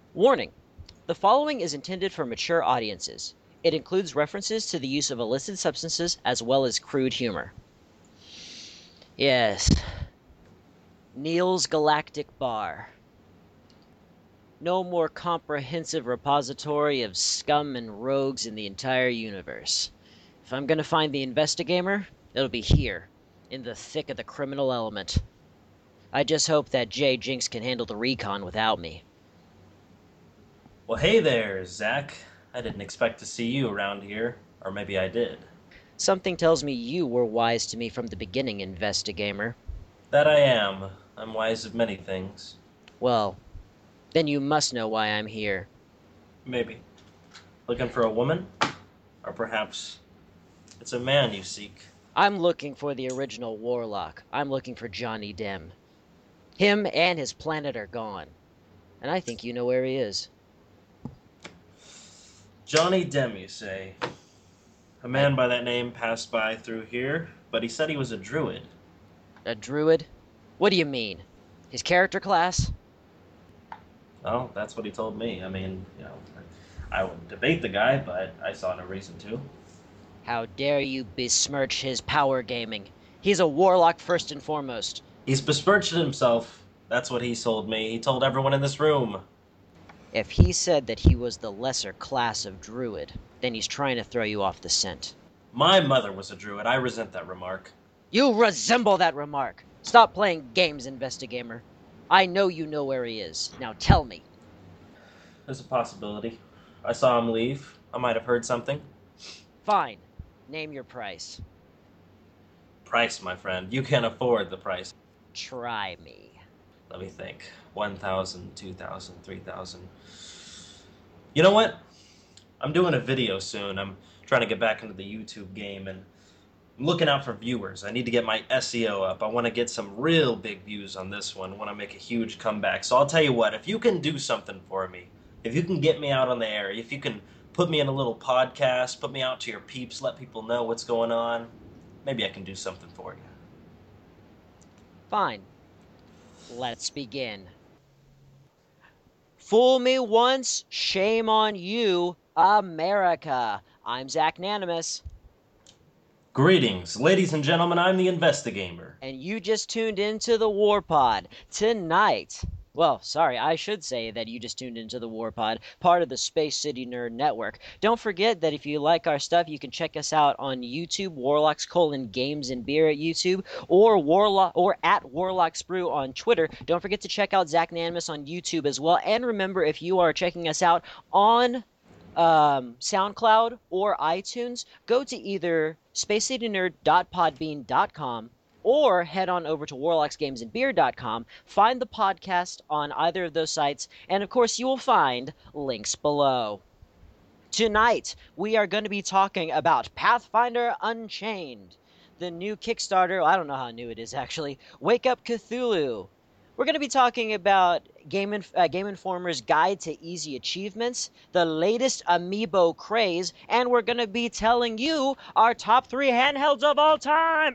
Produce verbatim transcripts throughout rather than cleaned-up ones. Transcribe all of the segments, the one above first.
Warning: the following is intended for mature audiences. It includes references to the use of illicit substances as well as crude humor. Yes. Neil's Galactic Bar. No more comprehensive repository of scum and rogues in the entire universe. If I'm gonna find the Investigamer, it'll be here, in the thick of the criminal element. I just hope that Jay Jinx can handle the recon without me. Well, hey there, Zach. I didn't expect to see you around here. Or maybe I did. Something tells me you were wise to me from the beginning, Investigamer. That I am. I'm wise of many things. Well, then you must know why I'm here. Maybe. Looking for a woman? Or perhaps it's a man you seek. I'm looking for the original Warlock. I'm looking for Johnny Dem. Him and his planet are gone. And I think you know where he is. Johnny Dem, you say? A man by that name passed by through here, but he said he was a druid. A druid? What do you mean? His character class? Well, that's what he told me. I mean, you know, I wouldn't debate the guy, but I saw no reason to. How dare you besmirch his power gaming? He's a warlock first and foremost. He's besmirched himself. That's what he told me. He told everyone in this room. If he said that he was the lesser class of druid, then he's trying to throw you off the scent. My mother was a druid. I resent that remark. You resemble that remark. Stop playing games, Investigator. I know you know where he is. Now tell me. There's a possibility. I saw him leave. I might have heard something. Fine. Name your price. Price, my friend. You can't afford the price. Try me. Let me think. One thousand, two thousand, three thousand. You know what? I'm doing a video soon. I'm trying to get back into the YouTube game, and I'm looking out for viewers. I need to get my S E O up. I want to get some real big views on this one. I want to make a huge comeback. So I'll tell you what, if you can do something for me, if you can get me out on the air, if you can put me in a little podcast, put me out to your peeps, let people know what's going on, maybe I can do something for you. Fine. Let's begin. Fool me once, shame on you, America. I'm Zach Nanimus. Greetings, ladies and gentlemen, I'm the Investigator. And you just tuned into the War Pod. Tonight, well, sorry, I should say that you just tuned into the War Pod, part of the Space City Nerd Network. Don't forget that if you like our stuff, you can check us out on YouTube, Warlocks colon Games and Beer at YouTube, or Warlock or at Warlocks Brew on Twitter. Don't forget to check out Zach Nanimus on YouTube as well. And remember, if you are checking us out on um, SoundCloud or iTunes, go to either space city nerd dot podbean dot com or head on over to warlocks games and beer dot com, find the podcast on either of those sites, and of course you will find links below. Tonight, we are going to be talking about Pathfinder Unchained, the new Kickstarter, I don't know how new it is actually, Wake Up Cthulhu. We're going to be talking about Game, Inf- uh, Game Informer's Guide to Easy Achievements, the latest Amiibo craze, and we're going to be telling you our top three handhelds of all time.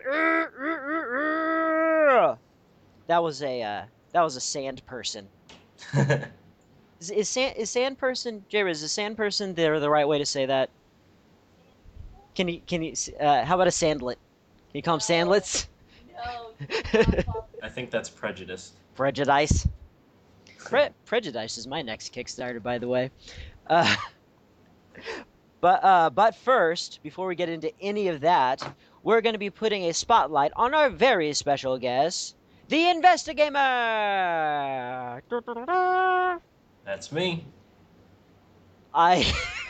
That was a uh, that was a sand person. Is is sand is sand person Jared? Is a sand person the the right way to say that? Can you can you uh, how about a sandlet? Can you call them sandlets? No. I think that's prejudice. Prejudice. Pre- Prejudice is my next Kickstarter, by the way. Uh, but uh, but first, before we get into any of that, we're going to be putting a spotlight on our very special guest, the Investigator. That's me. I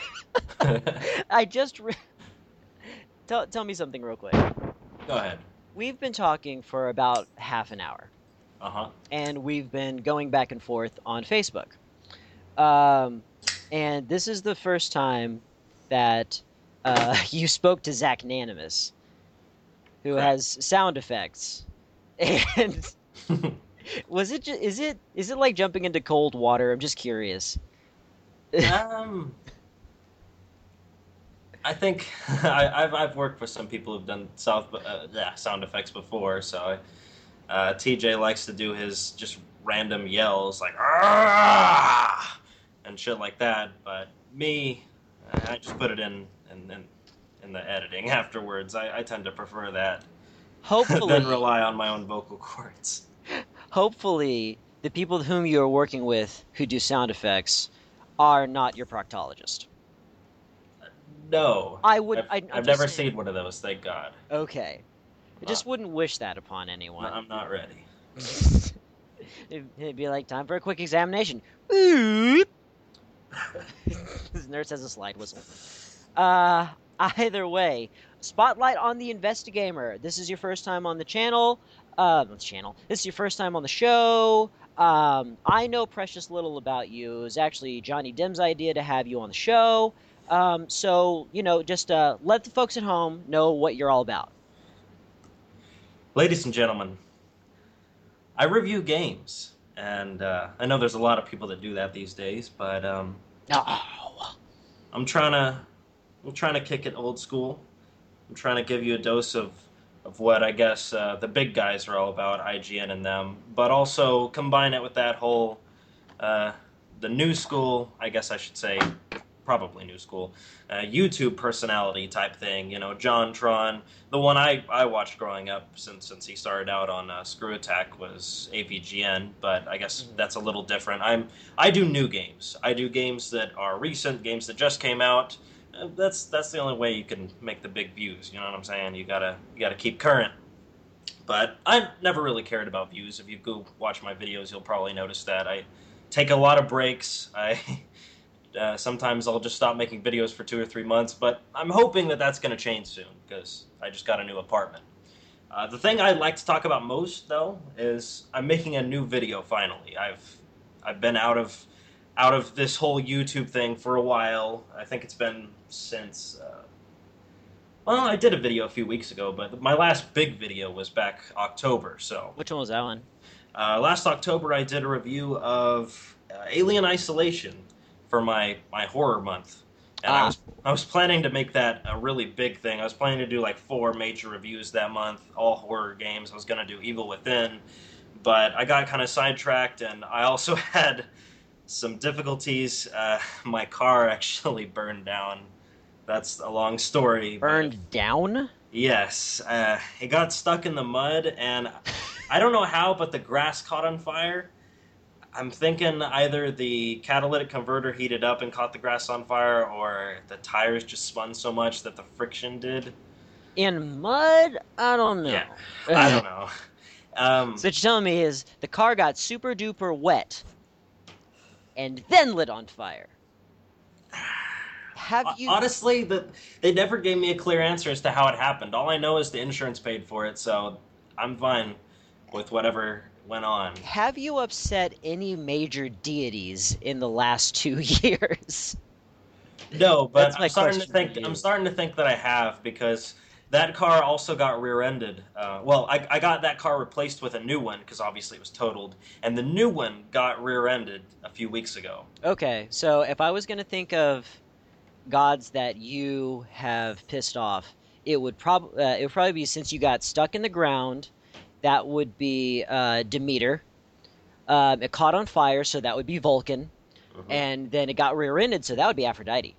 I just re- tell tell me something real quick. Go ahead. We've been talking for about half an hour. Uh-huh. And we've been going back and forth on Facebook. Um, and this is the first time that uh, you spoke to Zach Nanimus, who Correct. has sound effects. And was it? Ju- is it? Is it like jumping into cold water? I'm just curious. um, I think I, I've I've worked with some people who've done south uh, yeah, sound effects before, so. Uh, T J likes to do his just random yells like "ah," and shit like that. But me, I just put it in in, in, in the editing afterwards. I, I tend to prefer that than Hopefully, rely on my own vocal cords. hopefully, the people whom you are working with who do sound effects are not your proctologist. No, I would. I've I, I'm I've just never saying. seen one of those. Thank God. Okay, I just Not, wouldn't wish that upon no, anyone. I'm not ready. It'd, it'd be like time for a quick examination. Boop. This nurse has a slide whistle. Uh, either way, spotlight on the Investigamer. This is your first time on the channel. Uh, the channel. This is your first time on the show. Um, I know precious little about you. It was actually Johnny Dim's idea to have you on the show. Um, so you know, just uh, let the folks at home know what you're all about. Ladies and gentlemen, I review games, and uh, I know there's a lot of people that do that these days, but um, Oh, I'm trying to I'm trying to kick it old school. I'm trying to give you a dose of of what I guess uh, the big guys are all about, I G N and them, but also combine it with that whole uh, the new school, I guess I should say, probably new school, uh, YouTube personality type thing. You know, John Tron. The one I, I watched growing up since since he started out on uh, Screw Attack was A V G N, but I guess mhm. that's a little different. I'm I do new games. I do games that are recent, games that just came out. Uh, That's that's the only way you can make the big views. You know what I'm saying? You gotta you gotta keep current. But I never really cared about views. If you go watch my videos, you'll probably notice that I take a lot of breaks. I uh, sometimes I'll just stop making videos for two or three months, but I'm hoping that that's going to change soon because I just got a new apartment. Uh, the thing I'd like to talk about most, though, is I'm making a new video finally. I've I've been out of out of this whole YouTube thing for a while. I think it's been since. Uh, well, I did a video a few weeks ago, but my last big video was back October. So Which one was that one? uh, last October, I did a review of uh, Alien Isolation for my my horror month, and I Ah, was I was planning to make that a really big thing. I was planning to do like four major reviews that month, all horror games. I was gonna do Evil Within, but I got kind of sidetracked, and I also had some difficulties. Uh, my car actually burned down. That's a long story, but burned down? yes, uh, it got stuck in the mud, and I don't know how, but the grass caught on fire. I'm thinking either the catalytic converter heated up and caught the grass on fire, or the tires just spun so much that the friction did. In mud? I don't Yeah, know. I don't know. Um, So what you're telling me is the car got super duper wet and then lit on fire. Have you? honestly, the, they never gave me a clear answer as to how it happened. All I know is the insurance paid for it, so I'm fine with whatever went on. Have you upset any major deities in the last two years? No, but That's I'm my starting to question for think I'm you. starting to think that I have because that car also got rear-ended. Uh, well, I, I got that car replaced with a new one because obviously it was totaled, and the new one got rear-ended a few weeks ago. Okay, so if I was going to think of gods that you have pissed off, it would probably uh, it would probably be since you got stuck in the ground. That would be uh, Demeter. Um, it caught on fire, so that would be Vulcan, Hmm. and then it got rear-ended, so that would be Aphrodite.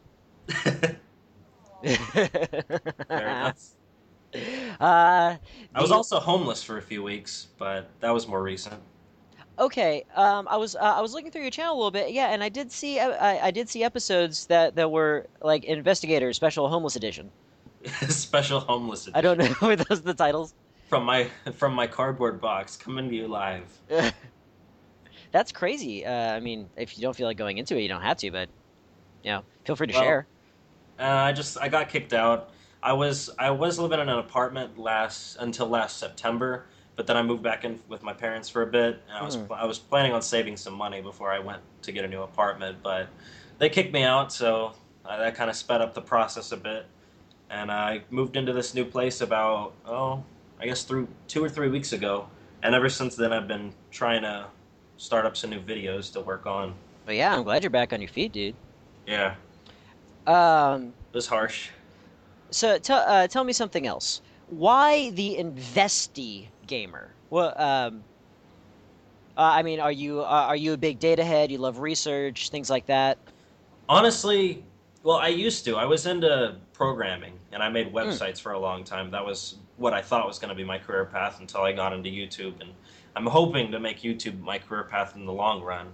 Fair enough. uh, I was the also homeless for a few weeks, but that was more recent. Okay, um, I was uh, I was looking through your channel a little bit, yeah, and I did see uh, I, I did see episodes that that were like Investigator Special Homeless Edition. Special homeless I don't edition know were those the titles. from my from my cardboard box coming to you live. That's crazy. Uh, I mean, if you don't feel like going into it, you don't have to, but you know, feel free to Well, share. Uh, I just I got kicked out. I was I was living in an apartment last until last September, but then I moved back in with my parents for a bit, and I was Mhm. I was planning on saving some money before I went to get a new apartment, but they kicked me out, so uh, that kind of sped up the process a bit, and I moved into this new place about oh I guess through two or three weeks ago, and ever since then I've been trying to start up some new videos to work on. But yeah, I'm glad you're back on your feet, dude. Yeah, Um, it was harsh. so tell uh, tell me something else. Why the Investi gamer? Well, um, Uh, I mean, are you uh, are you a big data head? You love research, things like that? Honestly, well, I used to. I was into programming and I made Mm, websites for a long time. That was what I thought was going to be my career path until I got into YouTube. And I'm hoping to make YouTube my career path in the long run.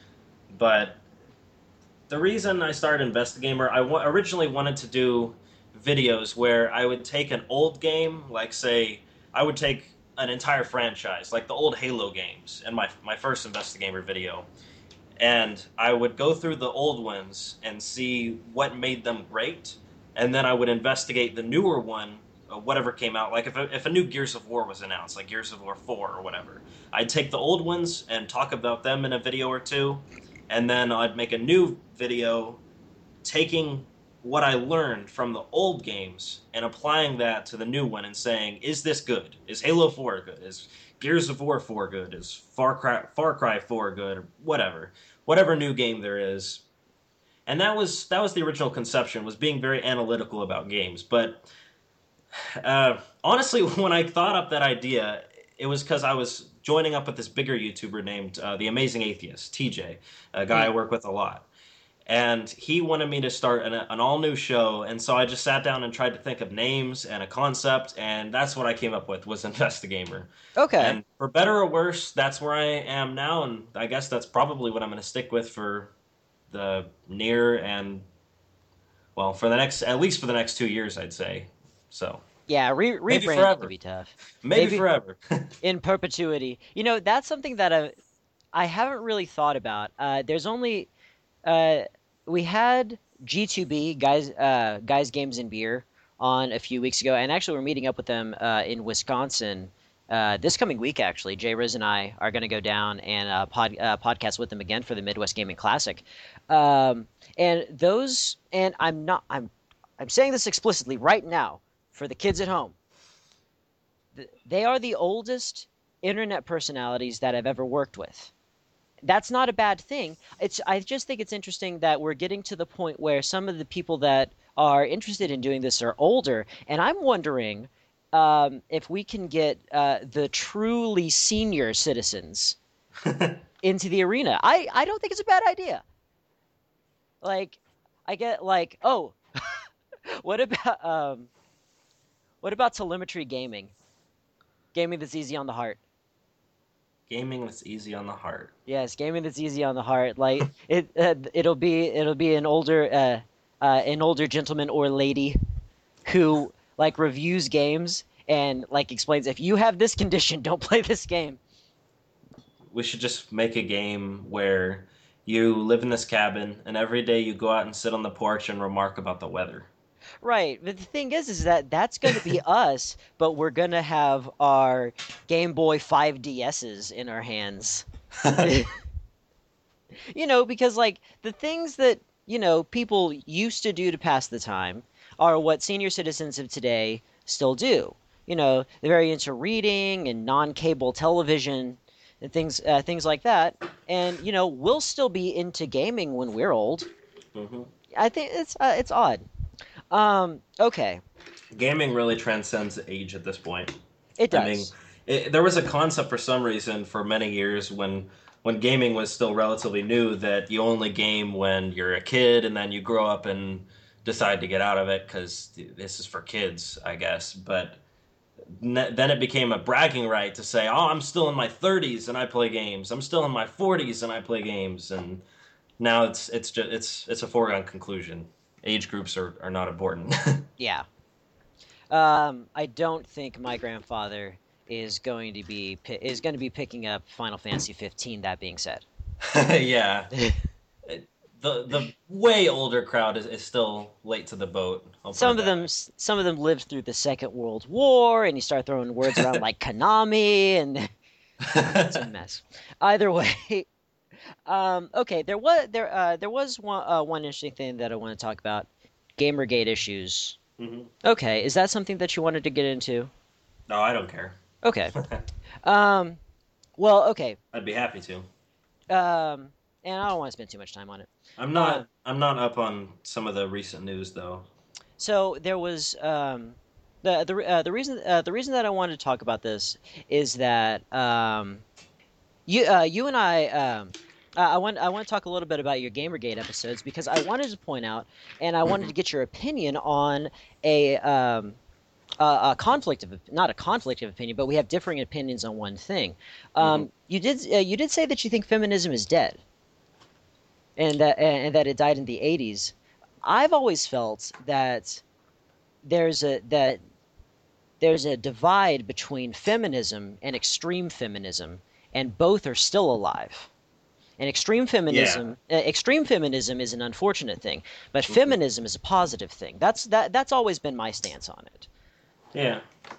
But the reason I started Investigamer, I w- originally wanted to do videos where I would take an old game, like say, I would take an entire franchise, like the old Halo games, and my my first Investigator video, and I would go through the old ones and see what made them great, and then I would investigate the newer one, uh, whatever came out. Like if a, if a new Gears of War was announced, like Gears of War four or whatever, I'd take the old ones and talk about them in a video or two, and then I'd make a new video taking what I learned from the old games and applying that to the new one and saying, is this good? Is Halo four good? Is Gears of War four good? Is Far Cry Far Cry four good? Or whatever. Whatever new game there is. And that was that was the original conception, was being very analytical about games. But uh, honestly, when I thought up that idea, it was because I was joining up with this bigger YouTuber named uh, The Amazing Atheist, T J, a guy I mm. work with a lot, and he wanted me to start an, an all new show, and so I just sat down and tried to think of names and a concept, and that's what I came up with, was Investigamer. Okay. And for better or worse, that's where I am now, and I guess that's probably what I'm going to stick with for the near and, well, for the next, at least for the next two years, I'd say. So Yeah, re maybe rebranding could forever, be tough. maybe Maybe forever. in perpetuity. You know, that's something that I I haven't really thought about. Uh, there's only uh, we had G two B guys uh, guys games and beer on a few weeks ago, and actually we're meeting up with them uh, in Wisconsin uh, this coming week. Actually, Jay Riz and I are going to go down and uh, pod uh, podcast with them again for the Midwest Gaming Classic. Um, and those, and I'm not I'm I'm saying this explicitly right now for the kids at home. Th- They are the oldest internet personalities that I've ever worked with. That's not a bad thing. It's I just think it's interesting that we're getting to the point where some of the people that are interested in doing this are older, and I'm wondering um, if we can get uh, the truly senior citizens into the arena. I I don't think it's a bad idea. Like, I get like, oh, what about um, what about telemetry gaming? Gaming that's easy on the heart. Gaming that's easy on the heart. Yes, gaming that's easy on the heart. Like it, uh, it'll be it'll be an older uh, uh, an older gentleman or lady who like reviews games and like explains if you have this condition, don't play this game. We should just make a game where you live in this cabin and every day you go out and sit on the porch and remark about the weather. Right, but the thing is, is that that's going to be us, but we're going to have our Game Boy five D S's in our hands. You know, because like the things that, you know, people used to do to pass the time are what senior citizens of today still do. You know, they're very into reading and non-cable television and things uh, things like that. And, you know, we'll still be into gaming when we're old. hmm I think it's uh, it's odd. Um, okay, Gaming really transcends age at this point. it I mean, does. it, there was a concept for some reason for many years when when gaming was still relatively new that you only game when you're a kid and then you grow up and decide to get out of it because this is for kids, I guess. But ne- then it became a bragging right to say, "Oh, I'm still in my thirties and I play games. I'm still in my forties and I play games." And now it's it's just it's it's a foregone conclusion. Age groups are, are not important. Yeah. Um, I don't think my grandfather is going to be pi- is going to be picking up Final Fantasy fifteen. That being said. Yeah. It- the the way older crowd is, is still late to the boat. I'll put it Some of that them, some of them lived through the Second World War, and you start throwing words around like Konami, and it's a way. mess. Either way, um, okay, there was there uh, there was one uh, one interesting thing that I want to talk about: GamerGate issues. hmm Okay, is that something that you wanted to get into? No, I don't care. Okay. Um, well, okay. I'd be happy to. Um, and I don't want to spend too much time on it. I'm Uh, not. I'm not up on some of the recent news though. so there was um, the the uh, the reason uh, the reason that I wanted to talk about this is that um, You, uh, you and I, um, uh, I want, I want to talk a little bit about your GamerGate episodes because I wanted to point out, and I wanted Hmm. to get your opinion on a, um, a, a conflict of, not a conflict of opinion, but we have differing opinions on one thing. Hmm. Um, you did, uh, you did say that you think feminism is dead, and that, and that it died in the eighties. I've always felt that there's a that there's a divide between feminism and extreme feminism, and both are still alive. And extreme Yeah. feminism, uh, extreme feminism is an unfortunate thing, but Hmm. feminism is a positive thing. That's that. That's always been my stance on it. Yeah.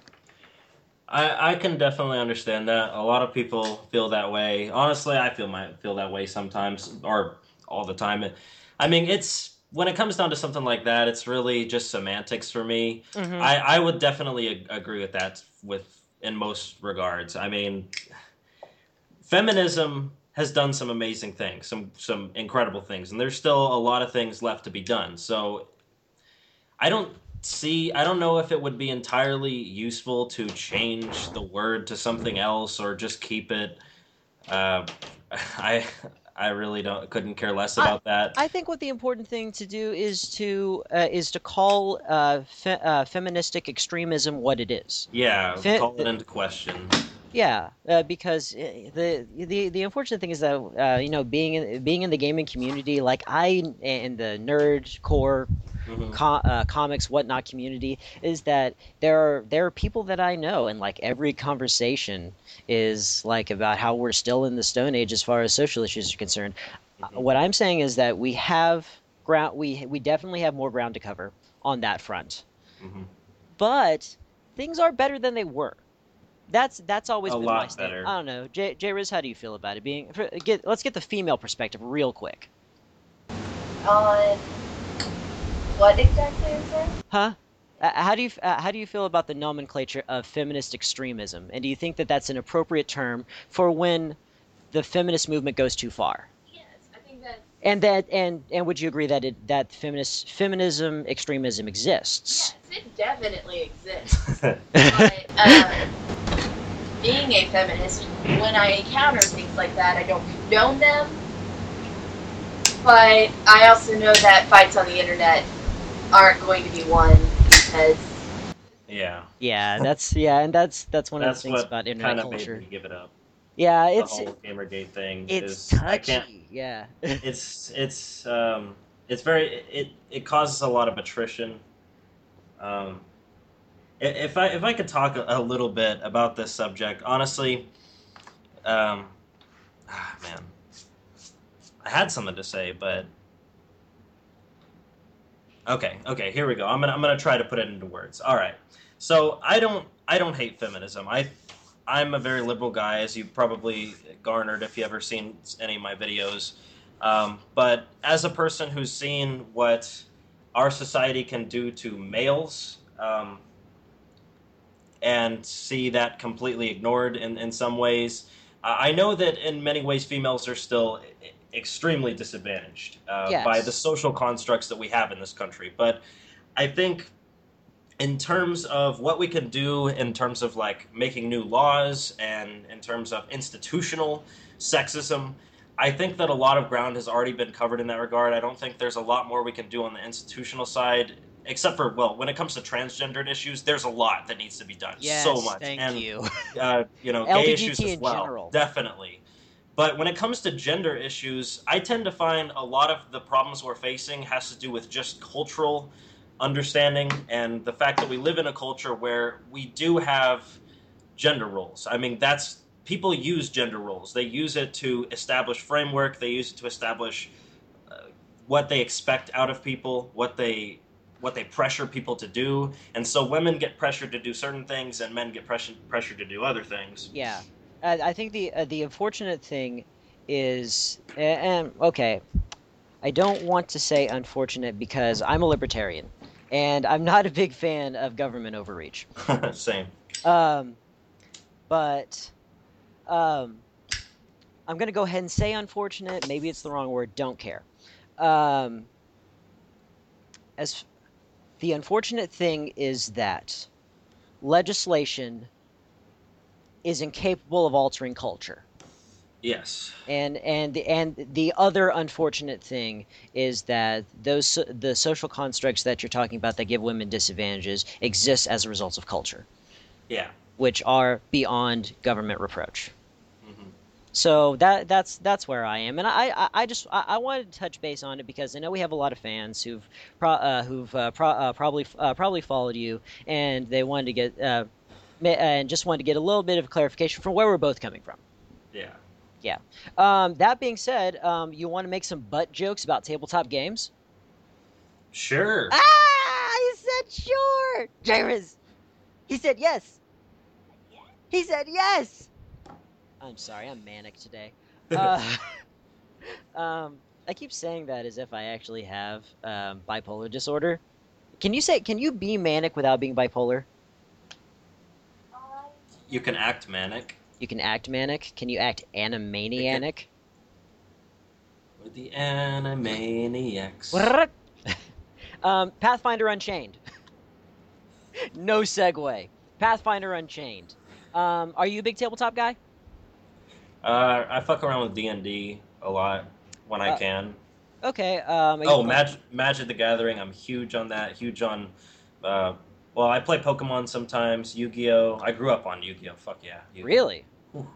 I, I can definitely understand that. A lot of people feel that way. Honestly, I feel my feel that way sometimes, or all the time. It, I mean, it's when it comes down to something like that, it's really just semantics for me. Hmm. I, I would definitely ag- agree with that with in most regards. I mean, feminism has done some amazing things, some some incredible things, and there's still a lot of things left to be done. So I don't see. I don't know if it would be entirely useful to change the word to something else or just keep it. Uh, I I really don't couldn't care less I about that. I think what the important thing to do is to uh, is to call uh, fe uh, feministic extremism what it is. Yeah, Fe call it into question. Yeah, uh, because uh, the the the unfortunate thing is that uh, you know being in being in the gaming community, like I in the nerd core Hmm. co uh, comics whatnot community, is that there are there are people that I know, and like every conversation is like about how we're still in the Stone Age as far as social issues are concerned. Uh, Hmm. What I'm saying is that we have ground we we definitely have more ground to cover on that front, Hmm. but things are better than they were. That's that's always A been my lot stand. better. I don't know, J J Riz, how do you feel about it? Being for, get let's get the female perspective real quick, On what exactly is it? huh? Uh, how do you uh, how do you feel about the nomenclature of feminist extremism? And do you think that that's an appropriate term for when the feminist movement goes too far? Yes, I think that And that and and would you agree that it that feminist feminism extremism exists? yes, it definitely exists. But uh, being a feminist, when I encounter things like that, I don't condone them. But I also know that fights on the internet aren't going to be won because Yeah, Yeah, that's yeah, and that's that's one of the that's things what about internet kind of made me culture. give it up. Yeah, The it's whole Gamergate thing it's is I can't. touchy. Yeah. It's it's um it's very it it causes a lot of attrition. Um, i- if I if I could talk a, a little bit about this subject, honestly, um, ah, man, I had something to say, but okay, okay, here we go. I'm gonna I'm gonna try to put it into words. All right. So I don't I don't hate feminism. I I'm a very liberal guy, as you probably garnered if you ever seen any of my videos. Um, but as a person who's seen what our society can do to males, um, and see that completely ignored in, in some ways. Uh, I know that in many ways females are still e- extremely disadvantaged uh, by the Yes. social constructs that we have in this country. But I think in terms of what we can do in terms of like making new laws and in terms of institutional sexism, I think that a lot of ground has already been covered in that regard. I don't think there's a lot more we can do on the institutional side, except for, well, when it comes to transgendered issues, there's a lot that needs to be done. So Yes, much. thank And, you. uh, you know, gay issues L G B T as in well. general. Definitely. But when it comes to gender issues, I tend to find a lot of the problems we're facing has to do with just cultural understanding and the fact that we live in a culture where we do have gender roles. I mean, that's people use gender roles. They use it to establish framework. They use it to establish uh, what they expect out of people, what they what they pressure people to do. And so women get pressured to do certain things, and men get pressured pressured to do other things. Yeah. I, I think the uh, the unfortunate thing is a- and okay, I don't want to say unfortunate because I'm a libertarian and I'm not a big fan of government overreach. Same. Um, but um I'm going to go ahead and say unfortunate, maybe it's the wrong word, don't care. Um as the unfortunate thing is that legislation is incapable of altering culture. Yes. And and the and the other unfortunate thing is that those so- the social constructs that you're talking about that give women disadvantages exist as a result of culture, Yeah. which are beyond government reproach. Hmm. So that that's that's where I am, and I I, I just I, I wanted to touch base on it because I know we have a lot of fans who've pro, uh, who've uh, pro, uh, probably uh, probably followed you, and they wanted to get uh, ma- and just wanted to get a little bit of clarification from where we're both coming from. Yeah. Yeah. Um, that being said, um, you want to make some butt jokes about tabletop games? Sure. Ah, he said sure. Jairus. He said yes. He said yes. I'm sorry, I'm manic today. Uh, um, I keep saying that as if I actually have um, bipolar disorder. Can you say? Can you be manic without being bipolar? You can act manic. You can act manic. Can you act It can. animaniac? With the Animaniacs. What? um, Pathfinder Unchained. No segue. Pathfinder Unchained. Um, are you a big tabletop guy? Uh, I fuck around with D and D a lot when I Uh, can. okay. Um, are you Oh, playing? Magic Magic the Gathering. I'm huge on that. Huge on. Uh, well, I play Pokemon sometimes. Yu-Gi-Oh. I grew up on Yu-Gi-Oh. Fuck yeah, Yu-Gi-Oh. Really? Whew.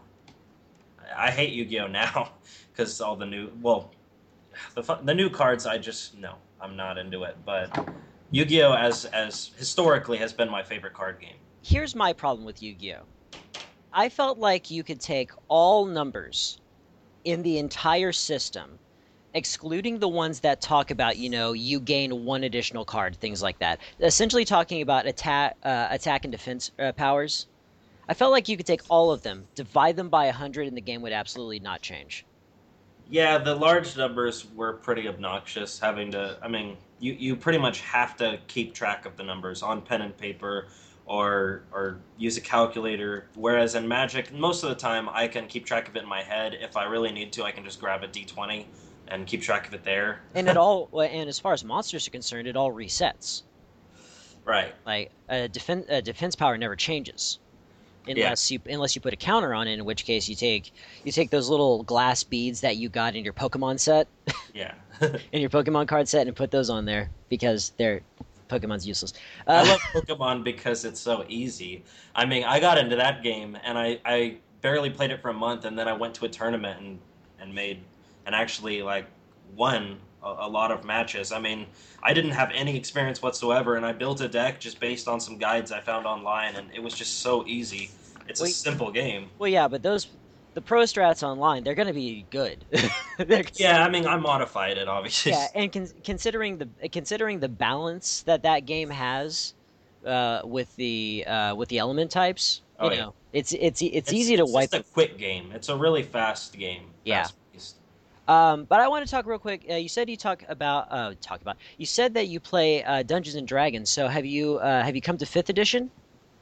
I hate Yu-Gi-Oh now because all the new. Well, the fu- the new cards. I just no. I'm not into it. But Yu-Gi-Oh as as historically has been my favorite card game. Here's my problem with Yu-Gi-Oh. I felt like you could take all numbers in the entire system, excluding the ones that talk about, you know, you gain one additional card, things like that. Essentially talking about attack, uh, attack and defense uh, powers. I felt like you could take all of them, divide them by a hundred, and the game would absolutely not change. Yeah, the large numbers were pretty obnoxious. Having to, I mean, you, you pretty much have to keep track of the numbers on pen and paper, or or use a calculator. Whereas in Magic, most of the time I can keep track of it in my head. If I really need to, I can just grab a d twenty and keep track of it there. And it all, and as far as monsters are concerned, it all resets. Right. Like a defense, a defense power never changes Yeah. unless you unless you put a counter on it. In which case, you take you take those little glass beads that you got in your Pokemon set, Yeah. in your Pokemon card set, and put those on there because they're Pokemon's useless. I Uh, love Pokemon because it's so easy. I mean, I got into that game and I, I barely played it for a month, and then I went to a tournament and, and made and actually like won a, a lot of matches. I mean, I didn't have any experience whatsoever, and I built a deck just based on some guides I found online, and it was just so easy. It's a well, simple game. well, yeah, but those the pro strats online, they're going to be good. They're- Yeah, I mean, I modified it obviously. yeah, and con- considering the considering the balance that that game has uh, with the uh, with the element types, you Oh yeah. know, it's it's it's It's easy to it's wipe. just a quick game. It's a really fast game. Yeah. Fast paced. Um, but I want to talk real quick. Uh, you said you talk about uh, talk about. You said that you play uh, Dungeons and Dragons. So have you uh, have you come to fifth edition?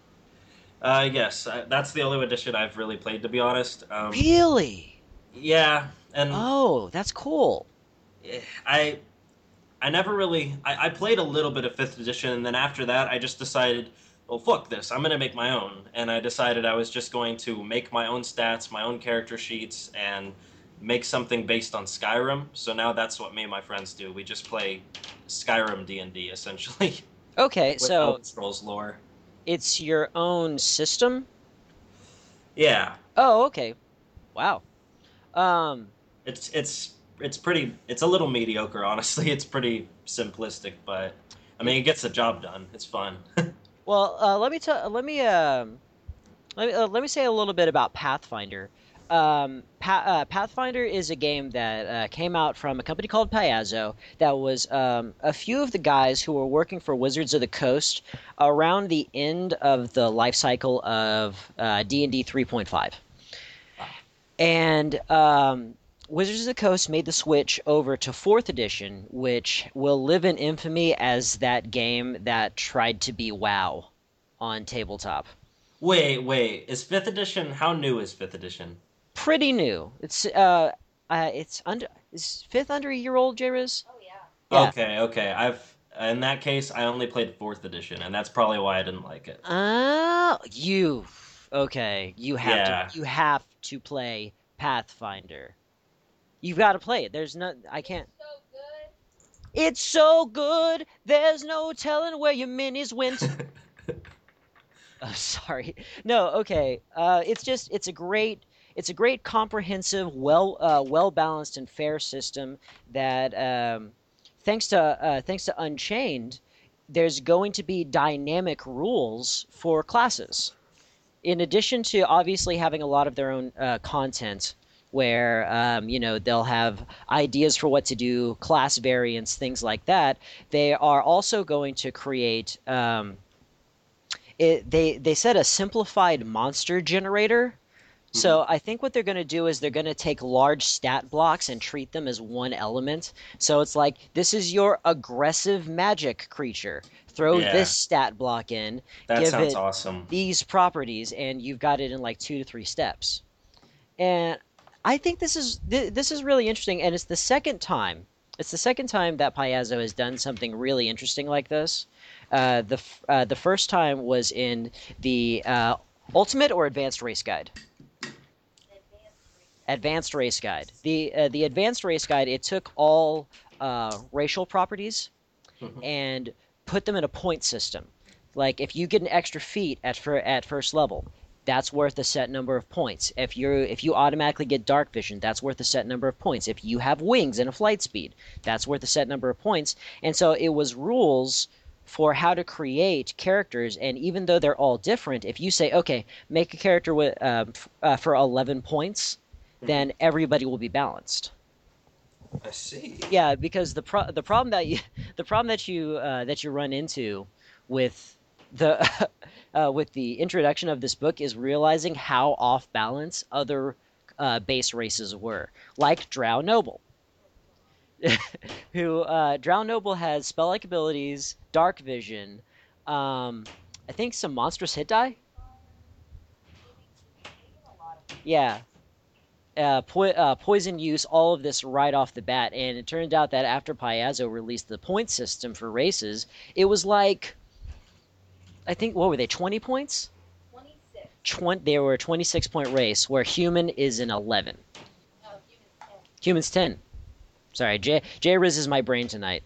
Uh, yes, I, that's the only edition I've really played, to be honest. Um, Really? yeah, and Oh, that's cool. eh, I I never really I, I played a little bit of fifth edition, and then after that, I just decided, well, fuck this, I'm gonna make my own, and I decided I was just going to make my own stats, my own character sheets, and make something based on Skyrim. So now that's what me and my friends do. We just play Skyrim D and D essentially Okay, with so Elder Scrolls lore. it's your own system. Yeah, Oh, okay. Wow. Um, It's it's it's pretty. It's a little mediocre, honestly. It's pretty simplistic, but I mean, it gets the job done. It's fun. well, uh, let me tell. Let me um, let me uh, let me say a little bit about Pathfinder. Um, pa- uh, Pathfinder is a game that uh, came out from a company called Paizo. That was um, a few of the guys who were working for Wizards of the Coast around the end of the life cycle of uh, D and D three point five. And um, Wizards of the Coast made the switch over to fourth edition, which will live in infamy as that game that tried to be WoW on tabletop. Wait, wait. Is fifth edition? How new is fifth edition? Pretty new. It's uh, uh it's under is fifth under a year old, Jariz? Oh yeah. Yeah. Okay, okay. I've in that case, I only played fourth edition, and that's probably why I didn't like it. Uh, you okay? You have to Yeah, you have to play Pathfinder. You've got to play it. There's no, I can't. So good. It's so good. There's no telling where your minis went. Oh, sorry. No, okay. Uh, it's just it's a great it's a great comprehensive, well uh, well balanced and fair system that um, thanks to uh, thanks to Unchained, there's going to be dynamic rules for classes. In addition to obviously having a lot of their own uh, content where um, you know they'll have ideas for what to do, class variants, things like that. They are also going to create um, it, they they said a simplified monster generator. So I think what they're going to do is they're going to take large stat blocks and treat them as one element. So it's like this is your aggressive magic creature. Throw Yeah. this stat block in, That give sounds it awesome. these properties, and you've got it in like two to three steps. And I think this is th- this is really interesting, and it's the second time. It's the second time that Paizo has done something really interesting like this. Uh, the f- uh, the first time was in the uh, Ultimate or Advanced Race Guide. Advanced Race Guide. The uh, the Advanced Race Guide, it took all uh, racial properties Mhm. and put them in a point system. Like if you get an extra feat at fir- at first level, that's worth a set number of points. If you if you automatically get dark vision, that's worth a set number of points. If you have wings and a flight speed, that's worth a set number of points. And so it was rules for how to create characters, and even though they're all different, if you say, okay, make a character with uh, f- uh, for eleven points, then everybody will be balanced. I see. Yeah, because the pro- the problem that you the problem that you uh, that you run into with the uh, with the introduction of this book is realizing how off balance other uh, base races were, like Drow Noble, who uh, Drow Noble has spell-like abilities, dark vision, um, I think some monstrous hit die. Yeah, uh, po- uh, poison use, all of this right off the bat. And it turned out that after Paizo released the point system for races, it was like, I think, what were they, twenty points? twenty-six. twenty, they were a twenty-six point race, where human is an eleven. No, humans ten. Human's ten. Sorry, J, J Riz is my brain tonight.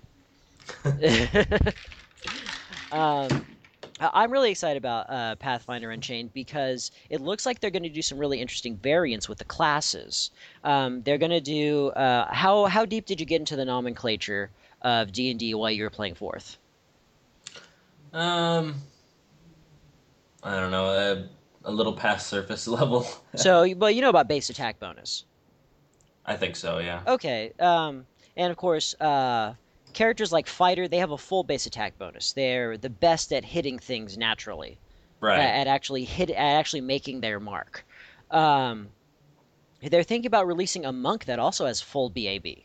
um, I- I'm really excited about uh, Pathfinder Unchained because it looks like they're going to do some really interesting variants with the classes. Um, they're going to do uh, how how deep did you get into the nomenclature of D and D while you were playing Fourth? Um, I don't know, a, a little past surface level. So, but you know about base attack bonus. I think so, yeah. Okay. Um, and of course, uh, characters like Fighter, they have a full base attack bonus. They're the best at hitting things naturally, Right. at, at actually hit, at actually making their mark. Um, they're thinking about releasing a monk that also has full B A B.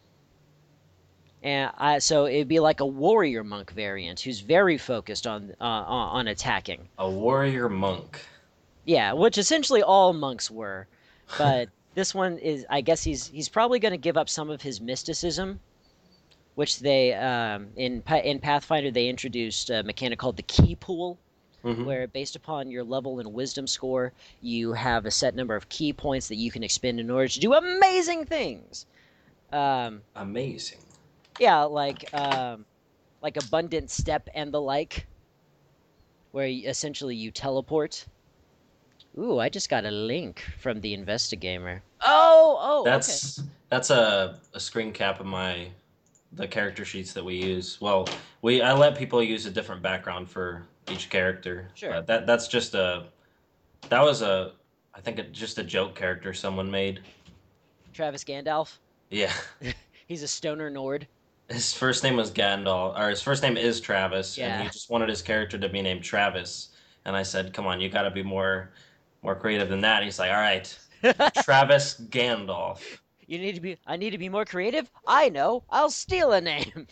And I, so it'd be like a warrior monk variant who's very focused on uh, on on attacking. A warrior monk. Yeah, which essentially all monks were, but this one is, I guess he's he's probably going to give up some of his mysticism, which they um, in Pa- in Pathfinder they introduced a mechanic called the key pool, Mhm. where based upon your level and wisdom score, you have a set number of key points that you can expend in order to do amazing things. Um, Amazing. yeah, like um, like abundant step and the like, where you, essentially you teleport. Ooh, I just got a link from the Investigamer. Oh, oh, okay. That's that's a, a screen cap of my the character sheets that we use. Well, we I let people use a different background for each character. Sure. But that that's just a that was a I think it, just a joke character someone made. Travis Gandalf. Yeah. He's a stoner Nord. His first name was Gandalf, or his first name is Travis, and Yeah. he just wanted his character to be named Travis. And I said, "Come on, you got to be more more creative than that." And he's like, "All right, Travis Gandalf." You need to be. I need to be more creative. I know. I'll steal a name.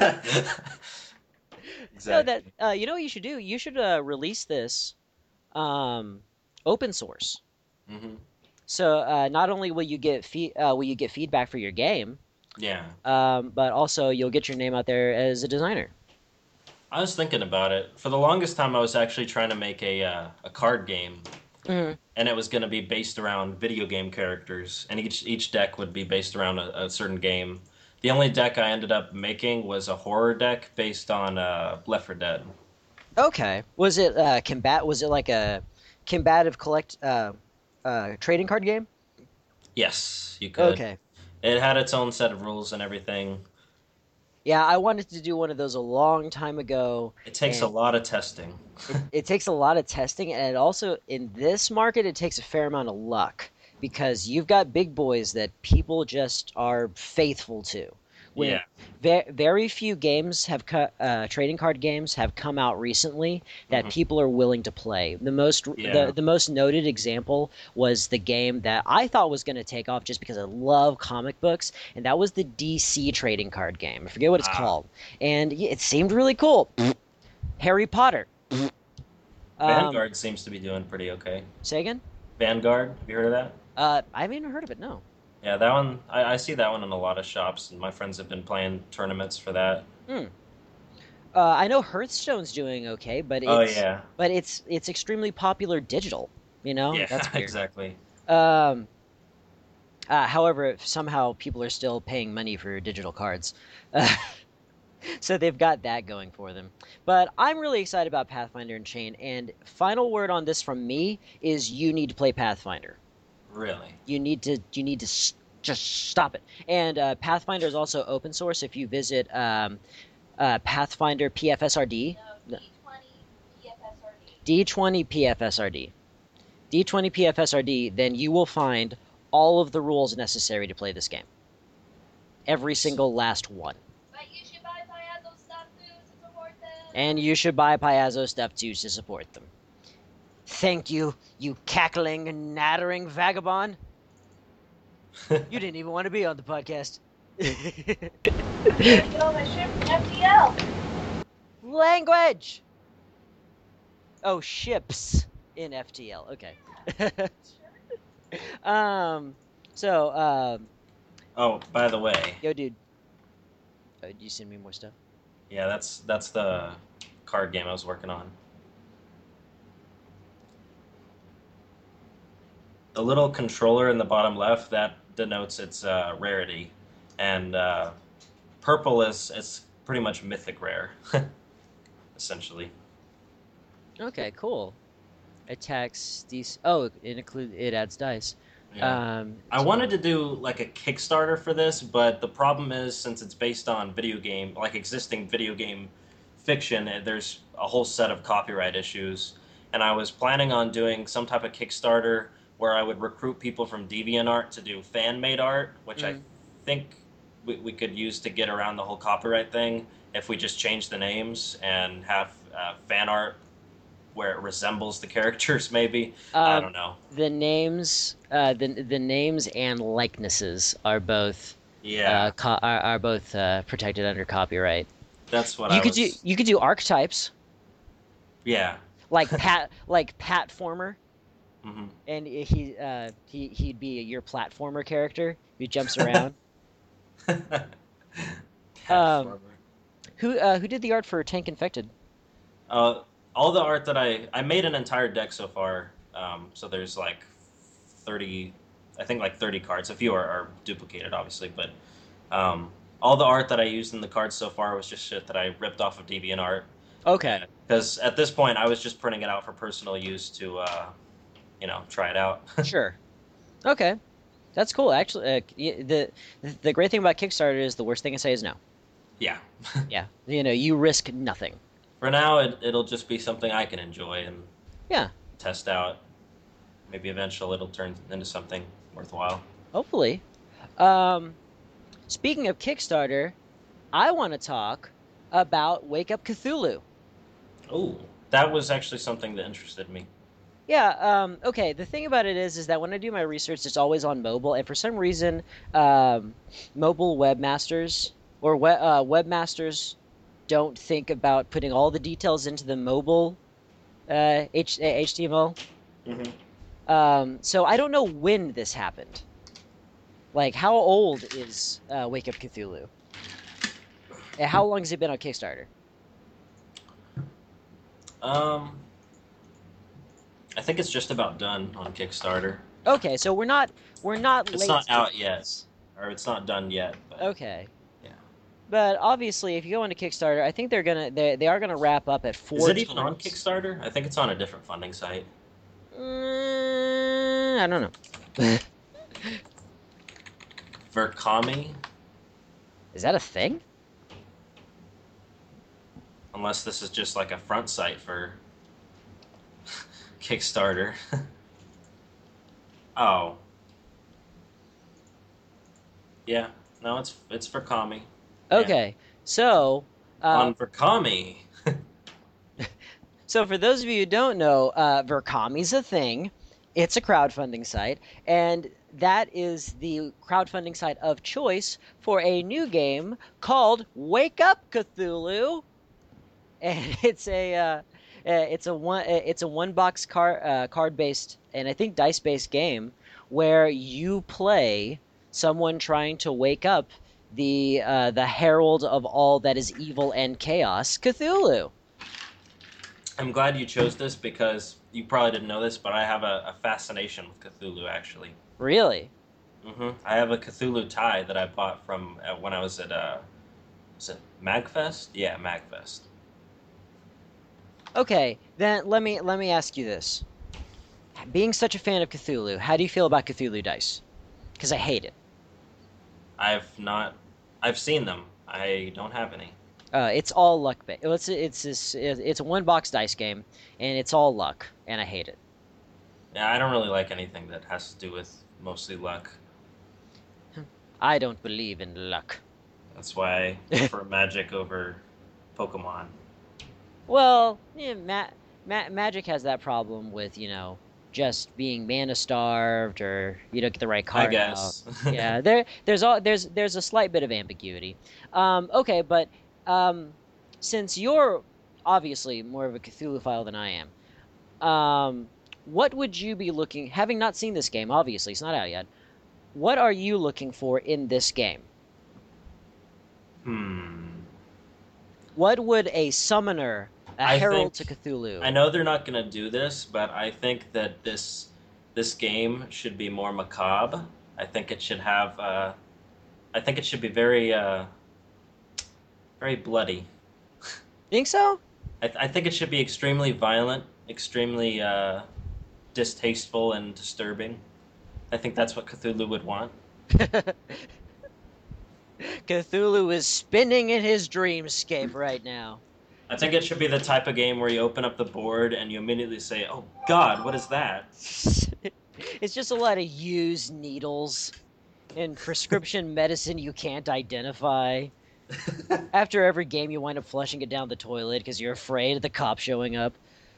Exactly. No, that uh, you know what you should do. You should uh, release this um, open source. hmm So uh, not only will you get fe- uh, will you get feedback for your game, Yeah. um, but also you'll get your name out there as a designer. I was thinking about it. For the longest time, I was actually trying to make a uh, a card game Mhm. and it was going to be based around video game characters, and each each deck would be based around a, a certain game. The only deck I ended up making was a horror deck based on uh, Left four Dead. Okay. Was it uh combat? Was it like a combative collect uh uh trading card game? Yes, you could. Okay. It had its own set of rules and everything. Yeah, I wanted to do one of those a long time ago, It takes a and lot of testing. it, it takes a lot of testing, and it also in this market it takes a fair amount of luck because you've got big boys that people just are faithful to. When Yeah. ve very few games have co uh, trading card games have come out recently that Hmm. people are willing to play. The most the Yeah. the most noted example was the game that I thought was going to take off just because I love comic books, and that was the D C trading card game. I forget what it's Ah, called, and yeah, it seemed really cool. Harry Potter. Um, Vanguard seems to be doing pretty okay. say again? Vanguard, have you heard of that? Uh, I haven't even heard of it. No. Yeah, that one. I, I see that one in a lot of shops, and my friends have been playing tournaments for that. Hmm. Uh, I know Hearthstone's doing okay, but Oh it's yeah, but it's it's extremely popular digital. You know, yeah, that's weird. exactly. Um, uh, however, somehow people are still paying money for digital cards, uh, so they've got that going for them. But I'm really excited about Pathfinder and Chain. And final word on this from me is you need to play Pathfinder. Really. You need to you need to s- just stop it. And uh, Pathfinder is also open source. If you visit um, uh, Pathfinder P F S R D, No, D twenty P F S R D. D twenty P F S R D, D twenty P F S R D, then you will find all of the rules necessary to play this game. Every Nice. single last one. But you should buy Payaso stuff too to support them. And you should buy Paizo stuff too to support them. Thank you, you cackling, nattering vagabond. You didn't even want to be on the podcast. I'm trying to get all my shit from F T L. Language! Oh, ships in F T L. Okay. um, so, um, Oh, by the way, yo, dude. Oh, do you send me more stuff? yeah, that's that's the card game I was working on. The little controller in the bottom left that denotes its uh, rarity, and uh, purple is it's pretty much mythic rare, essentially. Okay, cool. Attacks these. Oh, it include it adds dice. Yeah. Um, I wanted to do like a Kickstarter for this, but the problem is since it's based on video game, like existing video game fiction, eh, there's a whole set of copyright issues. And I was planning on doing some type of Kickstarter where I would recruit people from DeviantArt to do fan made art, which I mm, think we, we could use to get around the whole copyright thing if we just change the names and have uh, fan art where it resembles the characters, maybe. I um, don't know. the names, uh, the the names and likenesses are both uh Yeah, co are, are both uh, protected under copyright. that's what You I could do was. you could do archetypes Yeah. like Pat like Pat Former, Hmm. and he uh he he'd be your platformer character who jumps around. Um, Platformer. who uh who did the art for Tank Infected? Uh, all the art that I I made an entire deck so far. Um, so there's like thirty, I think like thirty cards. A few are, are duplicated, obviously, but um, all the art that I used in the cards so far was just shit that I ripped off of DeviantArt. Okay, Because at this point, I was just printing it out for personal use to, uh, you know, try it out. sure. Okay, that's cool. Actually, uh, y- the the great thing about Kickstarter is the worst thing I say is no. Yeah. Yeah, you know, you risk nothing. For now, it, it'll just be something I can enjoy and Yeah, test out. Maybe eventually it'll turn into something worthwhile. hopefully. Um, speaking of Kickstarter, I want to talk about Wake Up Cthulhu. Oh, that was actually something that interested me. Yeah, um, okay. The thing about it is, is that when I do my research, it's always on mobile, and for some reason, um, mobile webmasters or we uh, webmasters don't think about putting all the details into the mobile uh, H HTML. Hmm. Um, so I don't know when this happened. Like, how old is uh, Wake Up Cthulhu? And how long has it been on Kickstarter? Um, I think it's just about done on Kickstarter. Okay, so we're not we're not It's late not to doing out yet, this. or it's not done yet. But Okay. yeah, But obviously, if you go into Kickstarter, I think they're gonna they they are gonna wrap up at is four it even on times. Kickstarter? I think it's on a different funding site. Mm, I don't know. Verkami, Is that a thing? unless this is just like a front site for Kickstarter. Oh, yeah. No, it's it's Verkami. Yeah, Okay, so uh, on Verkami. so for those of you who don't know, uh, Verkami's a thing. It's a crowdfunding site, and that is the crowdfunding site of choice for a new game called Wake Up Cthulhu. And it's a uh, uh, it's a one uh, it's a one box card uh, card based and I think dice based game where you play someone trying to wake up the uh, the herald of all that is evil and chaos, Cthulhu. I'm glad you chose this because you probably didn't know this, but I have a, a fascination with Cthulhu actually. Really? hmm I have a Cthulhu tie that I bought from uh, when I was at uh, was it Magfest? Yeah, Magfest. Okay, then let me let me ask you this. Being such a fan of Cthulhu, how do you feel about Cthulhu dice? Because I hate it. I've not, I've seen them. I don't have any. Uh, it's all luck based. It's it's this it's a one box dice game, and it's all luck, and I hate it. Yeah, I don't really like anything that has to do with mostly luck. I don't believe in luck. That's why I prefer Magic over Pokemon. Well, yeah, ma- ma- Magic has that problem with, you know, just being mana starved or you don't get the right I card out. guess. Yeah, there there's all there's there's a slight bit of ambiguity. Um, okay, but um, since you're obviously more of a Cthulhu file than I am, um, what would you be looking, having not seen this game, obviously it's not out yet. What are you looking for in this game? Hmm. What would a summoner, a I herald think to Cthulhu? I know they're not gonna do this, but I think that this this game should be more macabre. I think it should have. Uh, I think it should be very uh, very bloody. Think so? I, th- I think it should be extremely violent, extremely uh, distasteful and disturbing. I think that's what Cthulhu would want. Cthulhu is spinning in his dreamscape right now. I think it should be the type of game where you open up the board and you immediately say, "Oh God, what is that?" It's just a lot of used needles and prescription medicine you can't identify. After every game, you wind up flushing it down the toilet because you're afraid of the cop showing up.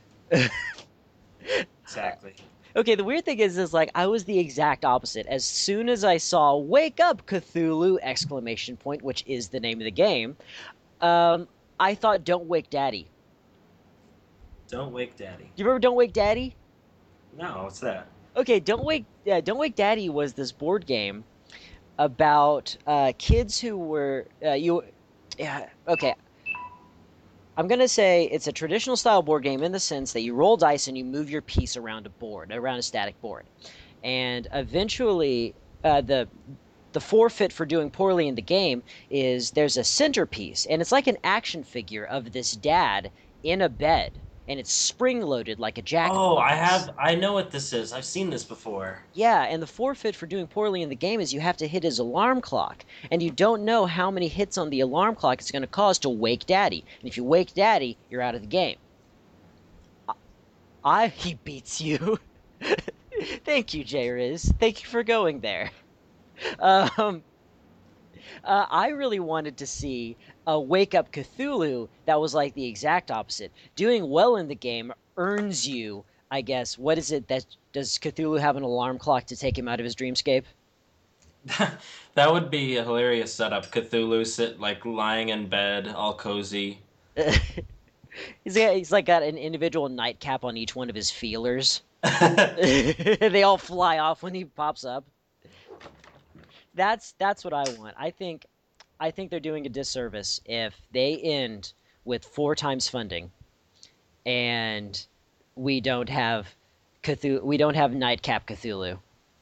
Exactly. Okay, the weird thing is, is like I was the exact opposite. As soon as I saw "Wake up, Cthulhu!" exclamation point, which is the name of the game, um, I thought "Don't Wake Daddy." Don't wake Daddy. Do you remember "Don't Wake Daddy"? No, what's that? Okay, "Don't Wake yeah, Don't Wake Daddy" was this board game about uh, kids who were uh, you. Yeah, okay. I'm gonna say it's a traditional style board game in the sense that you roll dice and you move your piece around a board, around a static board, and eventually uh, the the forfeit for doing poorly in the game is there's a centerpiece, and it's like an action figure of this dad in a bed, and it's spring loaded like a jack in the Oh, I box. have. I know what this is. I've seen this before. Yeah, and the forfeit for doing poorly in the game is you have to hit his alarm clock, and you don't know how many hits on the alarm clock it's going to cause to wake Daddy. And if you wake Daddy, you're out of the game. I, I he beats you. Thank you, J Riz. Thank you for going there. Um, uh, I really wanted to see a Wake Up Cthulhu that was like the exact opposite. Doing well in the game earns you, I guess. What is it that does Cthulhu have an alarm clock to take him out of his dreamscape? That would be a hilarious setup. Cthulhu sit like lying in bed, all cozy. he's, got, he's like got an individual nightcap on each one of his feelers. They all fly off when he pops up. That's that's what I want. I think I think they're doing a disservice if they end with four times funding and we don't have Cthulhu. We don't have Nightcap Cthulhu.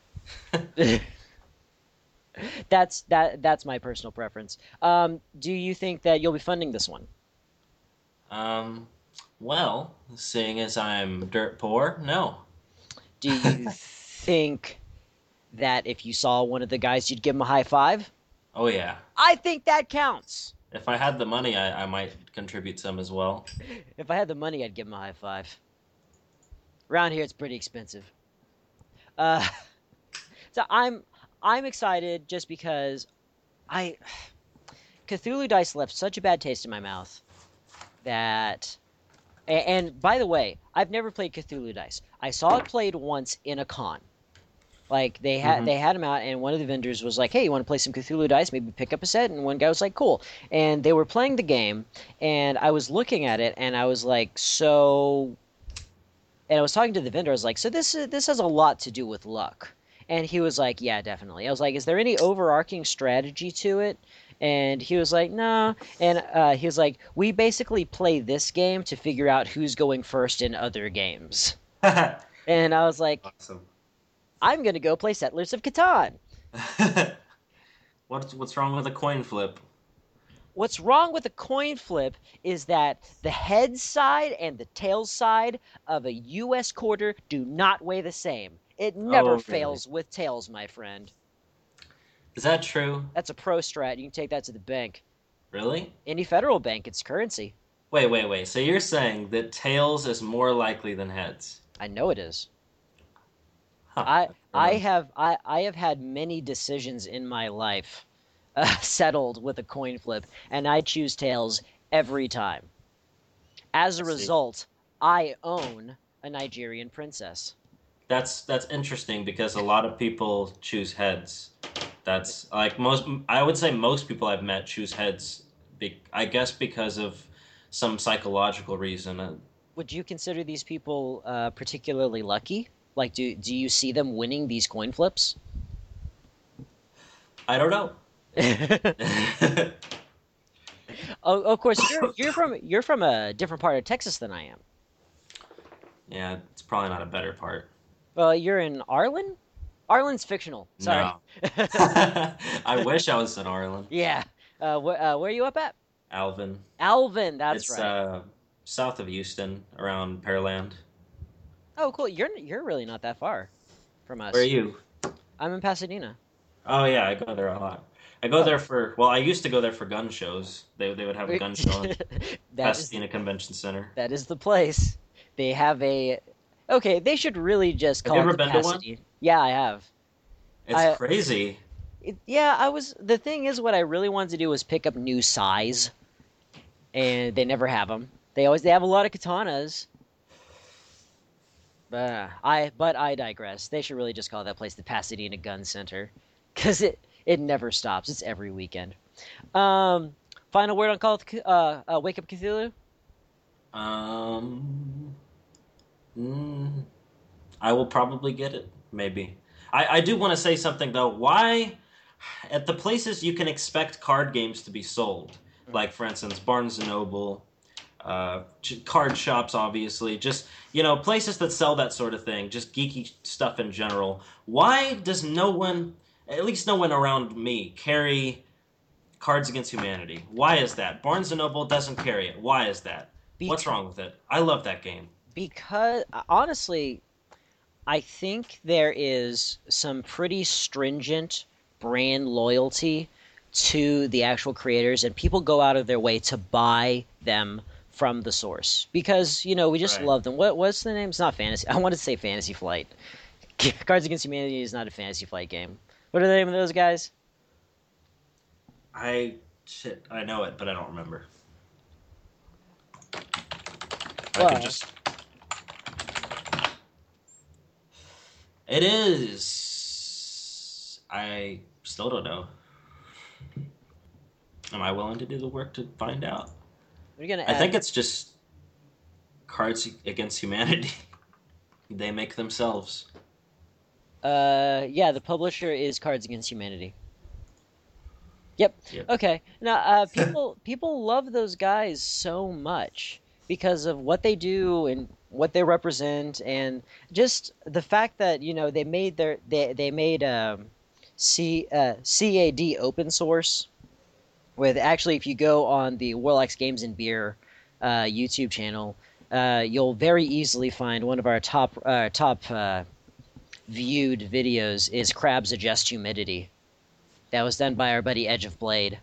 That's that. That's my personal preference. Um, do you think that you'll be funding this one? Um, well, seeing as I'm dirt poor, no. Do you think that if you saw one of the guys, you'd give him a high five? Oh yeah. I think that counts. If I had the money, I, I might contribute some as well. If I had the money, I'd give him a high five. Around here, it's pretty expensive. Uh, so I'm I'm excited just because I Cthulhu Dice left such a bad taste in my mouth that. And, and by the way, I've never played Cthulhu Dice. I saw it played once in a con. Like they had Mhm. they had them out, and one of the vendors was like, "Hey, you want to play some Cthulhu Dice? Maybe pick up a set." And one guy was like, "Cool." And they were playing the game, and I was looking at it, and I was like, "So." And I was talking to the vendor. I was like, "So this is, this has a lot to do with luck." And he was like, "Yeah, definitely." I was like, "Is there any overarching strategy to it?" And he was like, "No." And uh, he was like, "We basically play this game to figure out who's going first in other games." And I was like, Awesome. "I'm gonna go play Settlers of Catan." What's what's wrong with a coin flip? What's wrong with a coin flip is that the head side and the tail side of a U S quarter do not weigh the same. It never Oh, really? fails with tails, my friend. Is that true? That's a pro strat. You can take that to the bank. Really? Any federal bank, it's currency. Wait, wait, wait. So you're saying that tails is more likely than heads? I know it is. Huh. I I Um, have I, I have had many decisions in my life uh, settled with a coin flip, and I choose tails every time. As a I see. result, I own a Nigerian princess. That's that's interesting because a lot of people choose heads. That's like most. I would say most people I've met choose heads. Be, I guess because of some psychological reason. Uh, Would you consider these people uh, particularly lucky? Like, do do you see them winning these coin flips? I don't know. Oh, of course, you're you're from you're from a different part of Texas than I am. Yeah, it's probably not a better part. Well, you're in Arlen? Arlen's fictional. Sorry. No. I wish I was in Ireland. Yeah. Uh, wh uh, where are you up at? Alvin. Alvin, that's It's right. uh south of Houston, around Pearland. Oh, cool. You're you're really not that far from Where are us. you? I'm in Pasadena. Oh yeah, I go there a lot. I go Oh. there for well, I used to go there for gun shows. They they would have a gun show in That is Pasadena Convention Center. that is the place. They have a. Okay, they should really just Have you call it ever the been to one? Pasadena. Yeah, I have. It's I crazy. it, yeah, I was. The thing is, what I really wanted to do was pick up new size, and they never have them. They always they have a lot of katanas, but uh, I but I digress. They should really just call that place the Pasadena Gun Center, because it it never stops. It's every weekend. Um, final word on Call of Cth- uh, uh, Wake Up Cthulhu. Um, mm, I will probably get it. Maybe. I I do want to say something though. Why, at the places you can expect card games to be sold, like for instance Barnes and Noble, uh, ch- card shops, obviously, just you know places that sell that sort of thing, just geeky stuff in general. Why does no one, at least no one around me, carry Cards Against Humanity? Why is that? Barnes and Noble doesn't carry it. Why is that? What's Because wrong with it? I love that game. because honestly, I think there is some pretty stringent brand loyalty to the actual creators, and people go out of their way to buy them from the source because you know we just Right. love them. What what's the name? It's not fantasy. I wanted to say Fantasy Flight. Cards Against Humanity is not a Fantasy Flight game. What are the name of those guys? I shit, I know it, but I don't remember. I Well, could just. It is. I still don't know. Am I willing to do the work to find out? we're gonna I add. think it's just Cards Against Humanity. They make themselves. Uh, yeah, the publisher is Cards Against Humanity. Yep. Yep. Okay. Now, uh, people people love those guys so much because of what they do and what they represent, and just the fact that you know they made their they they made um, C uh, C A D open source. With actually, if you go on the Warlocks Games and Beer uh, YouTube channel, uh, you'll very easily find one of our top uh, top uh, viewed videos is Crabs Adjust Humidity. That was done by our buddy Edge of Blade.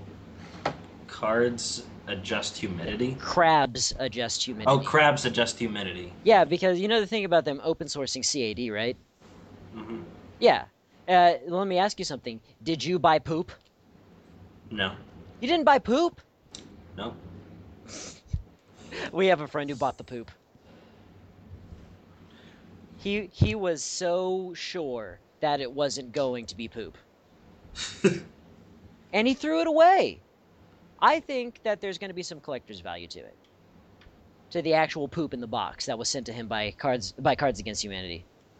Cards adjust humidity. Crabs Adjust Humidity. Oh, crabs adjust humidity. Yeah, because you know the thing about them open sourcing C A D, right? Mm-hmm. Yeah. Uh, let me ask you something. Did you buy poop? No. You didn't buy poop? No. We have a friend who bought the poop. He he was so sure that it wasn't going to be poop. And he threw it away. I think that there's going to be some collector's value to it. To the actual poop in the box that was sent to him by Cards by Cards Against Humanity.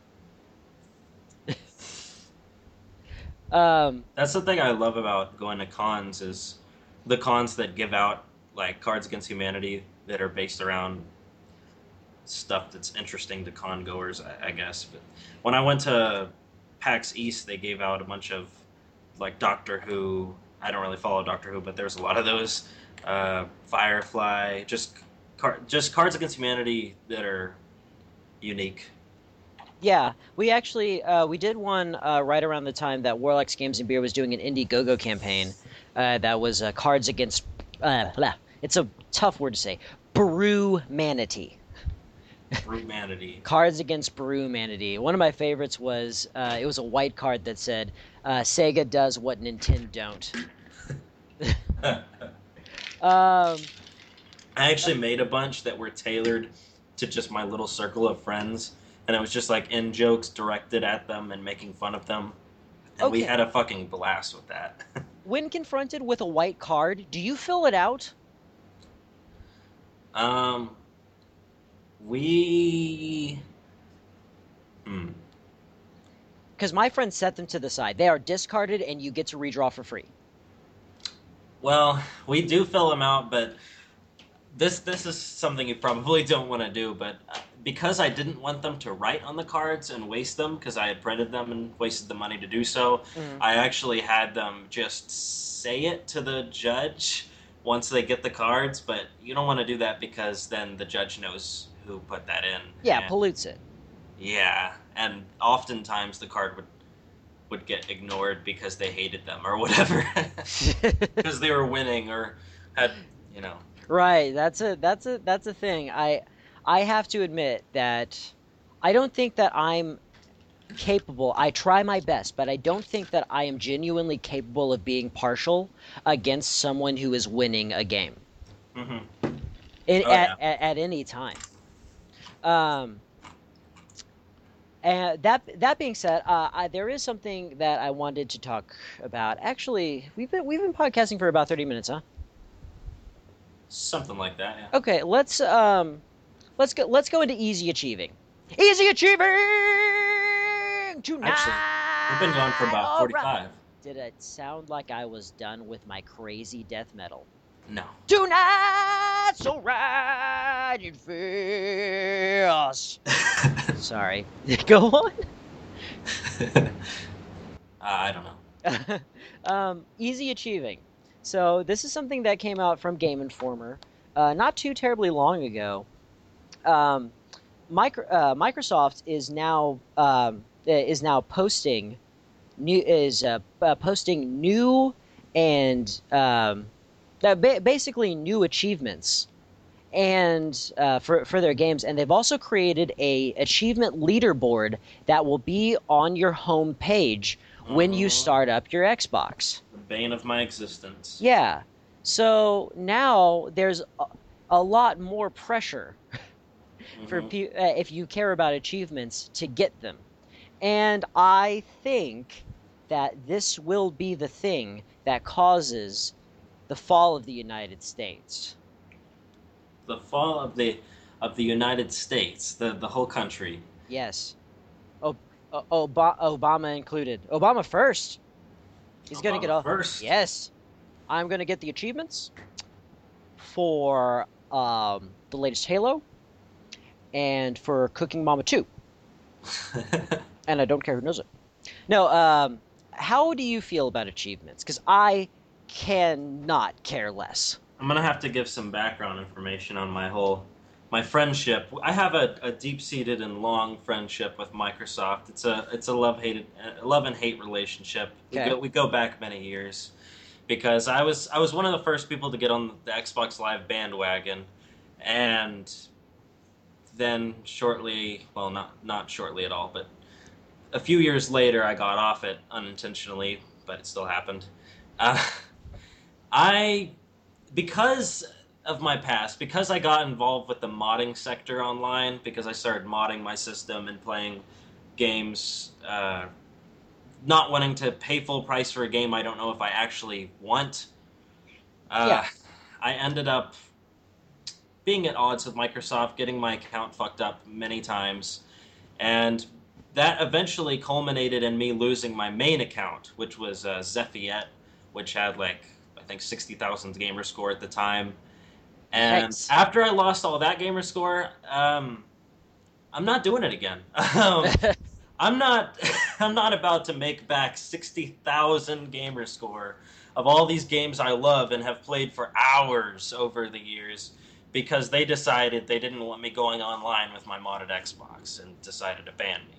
um, That's the thing I love about going to cons is the cons that give out like Cards Against Humanity that are based around stuff that's interesting to con goers, I, I guess. But when I went to PAX East, they gave out a bunch of like Doctor Who. I don't really follow Doctor Who, but there's a lot of those. Uh, Firefly, just car- just Cards Against Humanity that are unique. yeah, we actually uh, we did one uh, right around the time that Warlocks Games and Beer was doing an Indiegogo campaign. Uh, that was uh, Cards Against. Uh, blah. It's a tough word to say. Brew Manatee. Humanity. Cards Against Brew Manatee. One of my favorites was uh, it was a white card that said uh, Sega does what Nintendo don't. um, I actually made a bunch that were tailored to just my little circle of friends, and it was just like in jokes directed at them and making fun of them. And we Okay. had a fucking blast with that. when confronted with a white card, do you fill it out? um, we. Hmm. Because my friends set them to the side. They are discarded, and you get to redraw for free. Well, we do fill them out, but this this is something you probably don't want to do. But because I didn't want them to write on the cards and waste them, because I had printed them and wasted the money to do so, Mhm. I actually had them just say it to the judge once they get the cards. But you don't want to do that because then the judge knows who put that in. Yeah, And- pollutes it. yeah, and oftentimes the card would would get ignored because they hated them or whatever, because they were winning or had, you know. Right. That's a that's a that's a thing. I I have to admit that I don't think that I'm capable. I try my best, but I don't think that I am genuinely capable of being partial against someone who is winning a game hmm in, Oh, at, at at any time. Um. And that that being said, uh, I, there is something that I wanted to talk about. Actually, we've been we've been podcasting for about thirty minutes, huh? Something like that. Yeah. Okay, let's um, let's go let's go into easy achieving. Easy achieving tonight. Actually, we've been going for about All forty-five. right. Did it sound like I was done with my crazy death metal? No. Tonight, so right it feels. Sorry. Go on. uh, I don't know. um, easy achieving. So this is something that came out from Game Informer, uh, not too terribly long ago. Um, micro, uh, Microsoft is now um, is now posting new is uh, uh, posting new and um, uh, ba- basically new achievements and uh, for for their games, and they've also created a achievement leaderboard that will be on your home page when you Mhm. start up your Xbox. The bane of my existence. Yeah. So now there's a, a lot more pressure for Mhm. pe- uh, if you care about achievements to get them. And I think that this will be the thing that causes the fall of the United States. The fall of the of the United States, the the whole country. Yes. O- o- Ob- Obama included. Obama first. He's going to get Obama all. first. Yes. I'm going to get the achievements for um, the latest Halo and for Cooking Mama two, and I don't care who knows it. No, um, how do you feel about achievements? Because I cannot care less. I'm gonna have to give some background information on my whole my friendship. I have a, a deep-seated and long friendship with Microsoft. It's a it's a love hated love and hate relationship. We Okay. go we go back many years because I was I was one of the first people to get on the Xbox Live bandwagon, and then shortly, well, not not shortly at all, but a few years later, I got off it unintentionally, but it still happened. Uh, I because of my past, because I got involved with the modding sector online, because I started modding my system and playing games, uh, not wanting to pay full price for a game I don't know if I actually want. Uh, Yeah. I ended up being at odds with Microsoft, getting my account fucked up many times, and that eventually culminated in me losing my main account, which was uh, Zephyet, which had like I think sixty thousand gamer score at the time. And Yikes. after I lost all that gamer score, um, I'm not doing it again. um, I'm not. I'm not about to make back sixty thousand gamer score of all these games I love and have played for hours over the years because they decided they didn't want me going online with my modded Xbox and decided to ban me.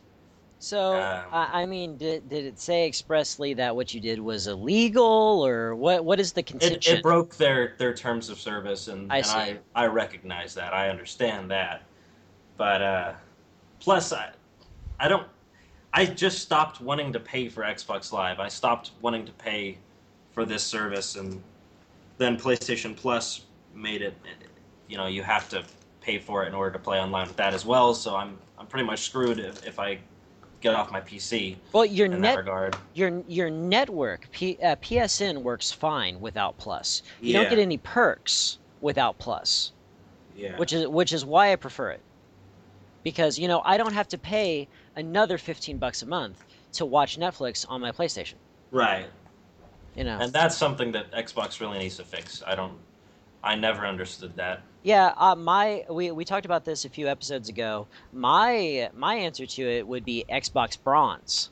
So, Um, I, I mean, did did it say expressly that what you did was illegal, or what? What is the it contention? it broke their their terms of service, and I and see. I I recognize that. I understand that. But uh, plus, I I don't. I just stopped wanting to pay for Xbox Live. I stopped wanting to pay for this service, and then PlayStation Plus made it. You know, you have to pay for it in order to play online with that as well. So I'm I'm pretty much screwed if, if I get off my P C Well, your in that net regard. your your network P, uh, P S N works fine without Plus. You don't get Yeah, any perks without Plus, yeah, which is which is why I prefer it. Because, you know, I don't have to pay another fifteen bucks a month to watch Netflix on my PlayStation, right. you know. And that's something that Xbox really needs to fix. I don't. I never understood that. Yeah, uh, my we we talked about this a few episodes ago. My my answer to it would be Xbox Bronze.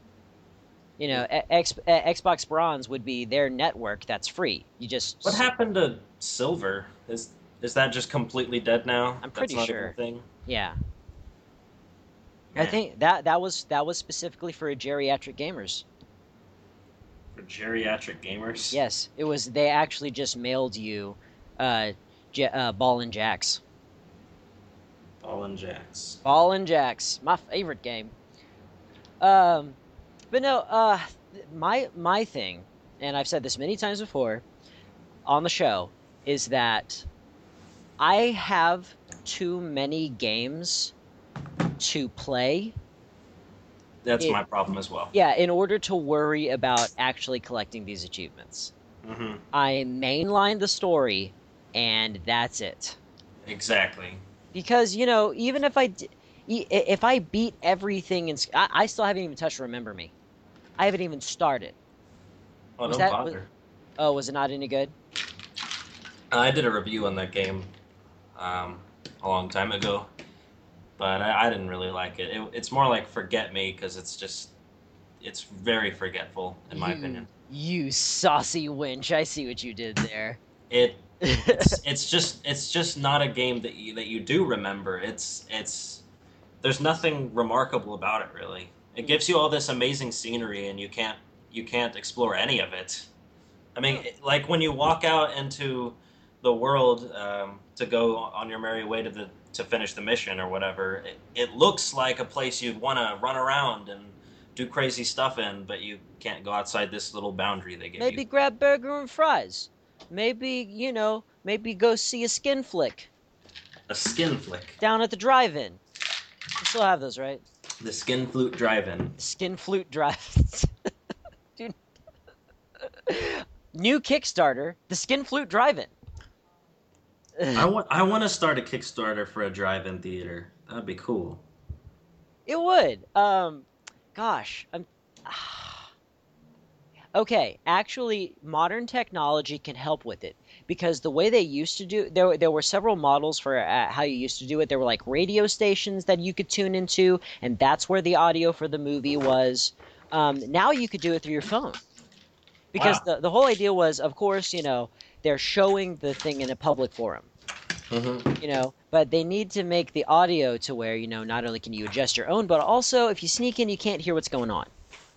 You know, E- X, uh, Xbox Bronze would be their network that's free. You What just, happened to Silver? Is is that just completely dead now? I'm That's pretty not even a sure. thing. Yeah, I Man, think that that was that was specifically for geriatric gamers. for geriatric gamers. Yes, it was. They actually just mailed you, uh, j uh Ball and Jacks. Ball and Jacks. Ball and Jacks, my favorite game. Um, but no, uh, my my thing, and I've said this many times before on the show, is that I have too many games to play. That's It, my problem as well. yeah, in order to worry about actually collecting these achievements. Hmm. I mainline the story, and that's it. Exactly. Because, you know, even if I d- e- if I beat everything in, I, I still haven't even touched Remember Me. I haven't even started. Oh, Was don't that was, bother. oh, was it not any good? I did a review on that game um, a long time ago, but I, I didn't really like it. it. It's more like Forget Me because it's just it's very forgetful in my You opinion. you saucy wench. I see what you did there. It it's it's just it's just not a game that you that you do remember. It's it's there's nothing remarkable about it really. It gives you all this amazing scenery and you can't you can't explore any of it. I mean, Oh, it- like when you walk out into the world um, to go on your merry way to the to finish the mission or whatever, it, it looks like a place you'd want to run around and do crazy stuff in, but you can't go outside this little boundary they give you. maybe grab burger and fries. Maybe, you know, maybe go see a skin flick A skin flick. down at the drive-in. You still have those, right? The skin flute drive-in. The skin flute drive. Dude. New Kickstarter, the skin flute drive-in. I want I want to start a Kickstarter for a drive-in theater. That'd be cool. It would. Um, gosh, I'm. Okay, actually, modern technology can help with it because the way they used to do there, there were several models for uh, how you used to do it. There were like radio stations that you could tune into, and that's where the audio for the movie was. Um, now you could do it through your phone because Wow. the the whole idea was, of course, you know, they're showing the thing in a public forum, Hmm. you know, but they need to make the audio to where, you know, not only can you adjust your own, but also if you sneak in, you can't hear what's going on.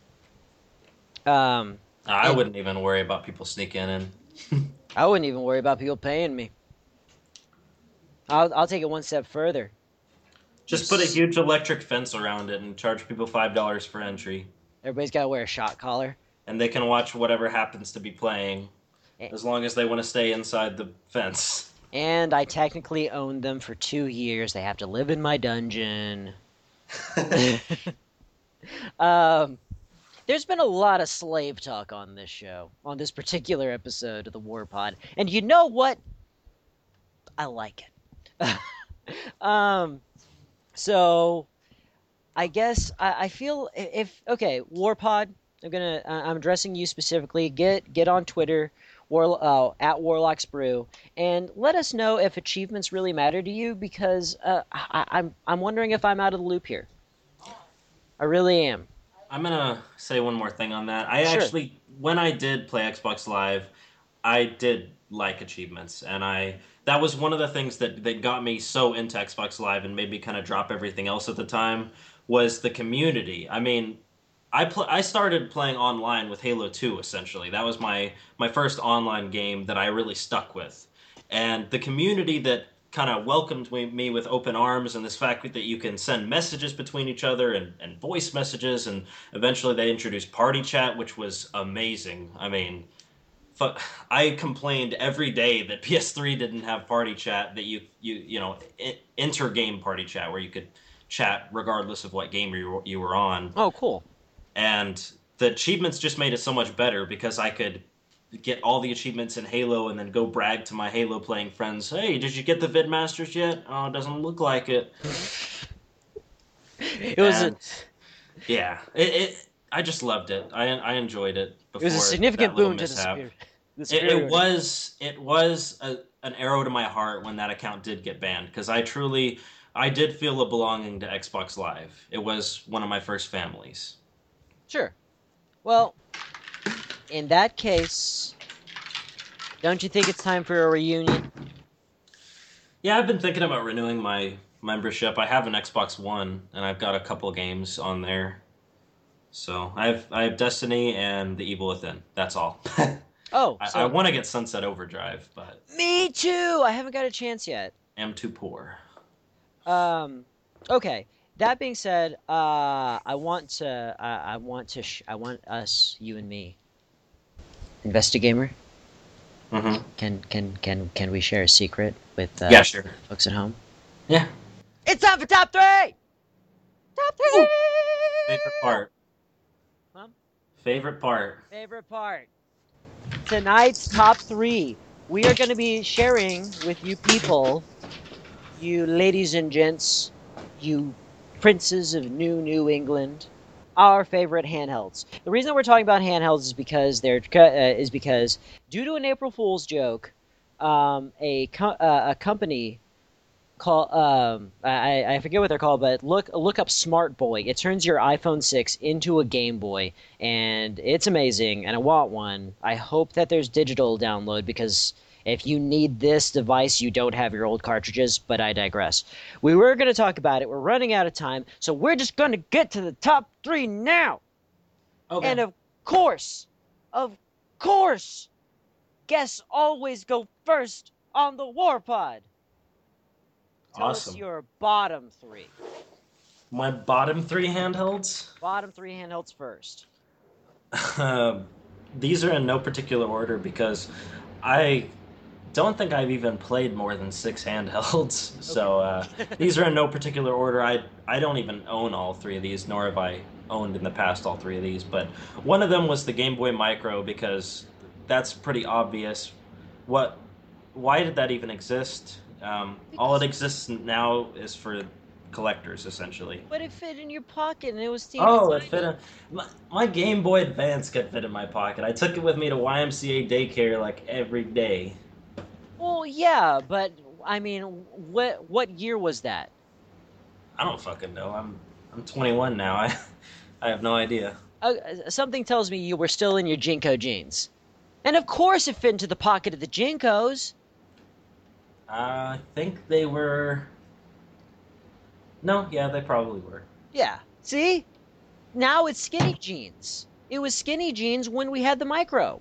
Um, I and wouldn't even worry about people sneaking in. I wouldn't even worry about people paying me. I'll I'll take it one step further. You Just put a s- huge electric fence around it and charge people five dollars for entry, Everybody's got to wear a shot collar. and they can watch whatever happens to be playing, A- as long as they want to stay inside the fence. And I technically owned them for two years. They have to live in my dungeon. um, there's been a lot of slave talk on this show, on this particular episode of the War Pod. And you know what? I like it. um, so I guess I, I feel if okay, Warpod. I'm gonna uh, I'm addressing you specifically. Get get on Twitter, War uh, at Warlocks Brew, and let us know if achievements really matter to you because uh, I, I'm I'm wondering if I'm out of the loop here. I really am. I'm gonna say one more thing on that. I Sure. actually, when I did play Xbox Live, I did like achievements, and I that was one of the things that that got me so into Xbox Live and made me kind of drop everything else at the time was the community. I mean, I pl- I started playing online with Halo two essentially. That was my my first online game that I really stuck with. And the community that kind of welcomed me, me with open arms and this fact that you can send messages between each other and, and voice messages and eventually they introduced party chat which was amazing. I mean, fu- I complained every day that P S three didn't have party chat that you you you know I- inter-game party chat where you could chat regardless of what game you were, you were on, Oh, cool. and the achievements just made it so much better because I could get all the achievements in Halo and then go brag to my Halo playing friends. Hey, did you get the Vidmasters yet? Oh, it doesn't look like it. It was a And yeah, it, it I just loved it. I I enjoyed it it was a before that significant little boon to the mishap. superior the It, it superiority. was it was a, an arrow to my heart when that account did get banned because I truly I did feel a belonging to Xbox Live. It was one of my first families. Sure. Well, in that case, don't you think it's time for a reunion? Yeah, I've been thinking about renewing my membership. I have an Xbox One, and I've got a couple games on there. So I have I have Destiny and The Evil Within. That's all. I, Oh, I so want to get Sunset Overdrive, but me too. I haven't got a chance yet. am too poor. Um, okay. That being said, uh, I want to, uh, I want to, sh- I want us, you and me, Investigamer. Hmm. Can can can can we share a secret with uh, Yeah, sure. folks at home? Yeah. It's time for top three. Top three. Woo! Favorite part. Huh? Favorite part. Favorite part. Tonight's top three. We are going to be sharing with you people, you ladies and gents, you princes of New New England, our favorite handhelds. The reason we're talking about handhelds is because they're uh, is because due to an April Fool's joke, um, a co- uh, a company call um I, I forget what they're called, but look look up Smart Boy. It turns your iPhone six into a Game Boy, and it's amazing. And I want one. I hope that there's digital download because if you need this device, you don't have your old cartridges. But I digress. We were going to talk about it. We're running out of time, so we're just going to get to the top three now. Okay. And of course, of course, guests always go first on the War Pod. Tell us Awesome. your bottom three. My bottom three handhelds. Bottom three handhelds first. Um, these are in no particular order because I don't think I've even played more than six handhelds. So uh, these are in no particular order. I I don't even own all three of these, nor have I owned in the past all three of these. But one of them was the Game Boy Micro because that's pretty obvious. What? Why did that even exist? Um, all Because it exists now is for collectors, essentially. But it fit in your pocket, and it was teeny Oh, it tiny. fit in my, my Game Boy Advance could fit in my pocket. I took it with me to Y M C A daycare like every day. Well, yeah, but I mean, what what year was that? I don't fucking know. I'm I'm twenty-one now. I I have no idea. Uh, something tells me you were still in your Jinko jeans. And of course it fit into the pocket of the Jinkos. I think they were. No, yeah, they probably were. Yeah. See? Now it's skinny jeans. It was skinny jeans when we had the micro.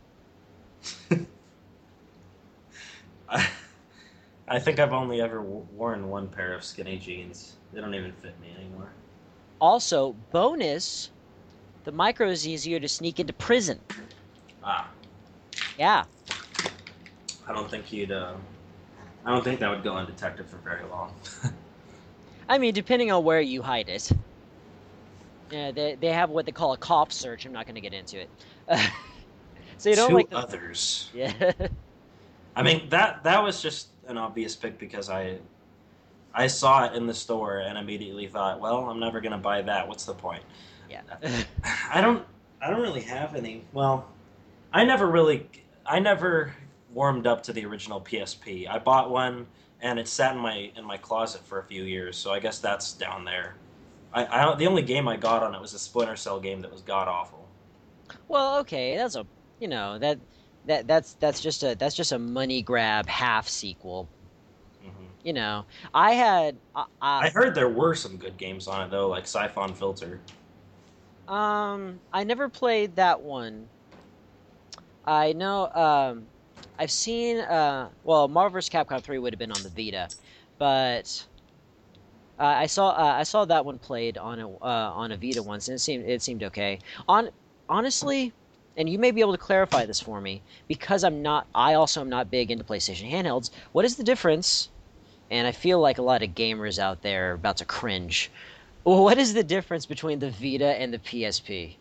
I, I think I've only ever w- worn one pair of skinny jeans. They don't even fit me anymore. Also, bonus, the micro is easier to sneak into prison. Ah, Yeah. I don't think you'd. Uh, I don't think that would go undetected for very long. I mean, depending on where you hide it. Yeah, they, they have what they call a cop search. I'm not going to get into it. So you don't Two like the... others. Yeah. I mean that that was just an obvious pick because I I saw it in the store and immediately thought, well, I'm never gonna buy that. What's the point? Yeah. I don't I don't really have any. Well, I never really I never warmed up to the original P S P. I bought one and it sat in my in my closet for a few years, so I guess that's down there. I, I the only game I got on it was a Splinter Cell game that was god awful. Well, okay, that's a, you know, that that that's that's just a that's just a money grab half sequel. hmm You know, I had uh, uh, I heard there were some good games on it though, like Siphon Filter. um I never played that one. I know um I've seen uh well, Marvel versus. Capcom three would have been on the Vita, but uh, I saw uh, I saw that one played on a uh, on a Vita once, and it seemed it seemed okay. On honestly, and you may be able to clarify this for me because I'm not. I also am not big into PlayStation handhelds. What is the difference? And I feel like a lot of gamers out there are about to cringe. What is the difference between the Vita and the P S P?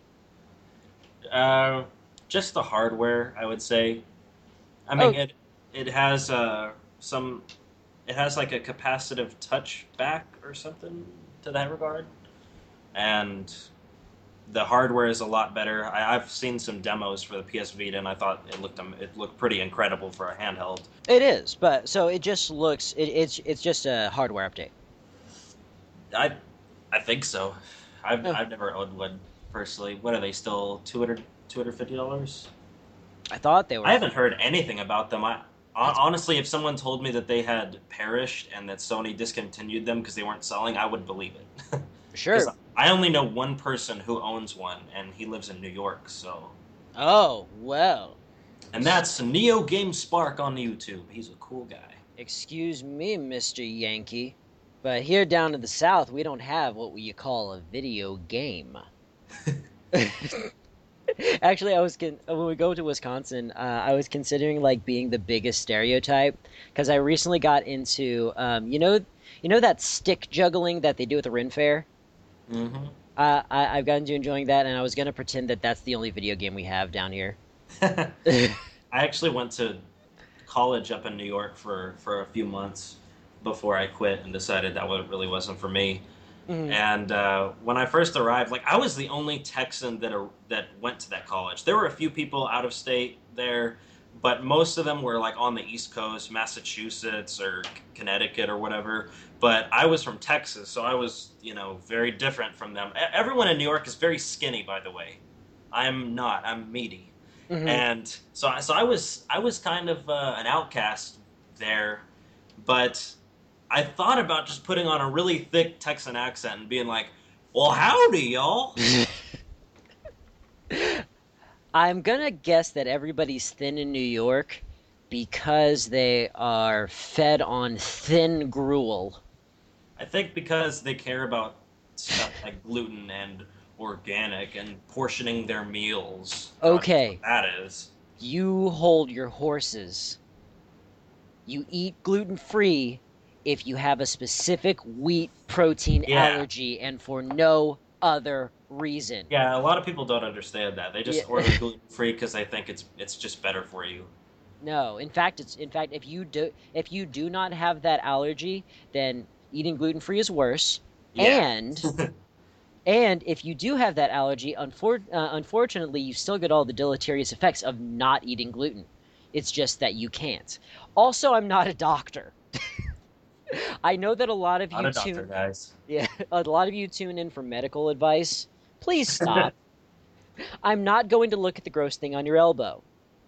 Uh, just the hardware, I would say. I Oh, mean, it it has uh, some, it has like a capacitive touch back or something to that regard, and the hardware is a lot better. I, I've seen some demos for the P S Vita, and I thought it looked um, it looked pretty incredible for a handheld. it is, but so it just looks. It, it's it's just a hardware update. I I think so. I've Oh, I've never owned one personally. What are they still two hundred two hundred fifty dollars? I thought they were. I haven't heard anything about them. I hon- That's honestly, if someone told me that they had perished and that Sony discontinued them because they weren't selling, I would believe it. for Because sure. I only know one person who owns one, and he lives in New York. So, Oh well. and that's Neo Game Spark on YouTube. He's a cool guy. Excuse me, Mister Yankee, but here down in the South, we don't have what you call a video game. Actually, I was con- when we go to Wisconsin, uh, I was considering like being the biggest stereotype because I recently got into um, you know you know that stick juggling that they do at the Ren Fair. hmm Uh, I, I've gotten to enjoying that, and I was gonna pretend that that's the only video game we have down here. I actually went to college up in New York for, for a few months before I quit and decided that what really wasn't for me. Mhm. And uh, when I first arrived, like I was the only Texan that are, that went to that college. There were a few people out of state there, but most of them were like on the East Coast, Massachusetts or Connecticut or whatever. But I was from Texas, so I was, you know, very different from them. E- Everyone in New York is very skinny, by the way. I'm not. I'm meaty. Mhm. And so, I- so I was, I was kind of uh, an outcast there, but I thought about just putting on a really thick Texan accent and being like, "Well, howdy, y'all." I'm gonna guess that everybody's thin in New York because they are fed on thin gruel. I think because they care about stuff like gluten and organic and portioning their meals. God knows Okay, what that is. you hold your horses. You eat gluten free if you have a specific wheat protein Yeah, allergy and for no other reason. yeah. A lot of people don't understand that. They Yeah. just order gluten free because they think it's it's just better for you. No, in fact, it's in fact if you do if you do not have that allergy, then eating gluten free is worse. Yeah. And and if you do have that allergy, unfor- uh, unfortunately, you still get all the deleterious effects of not eating gluten. It's just that you can't. Also, I'm not a doctor. I know that a lot of Not you a doctor, tune guys. yeah, a lot of you tune in for medical advice. Please stop. I'm not going to look at the gross thing on your elbow.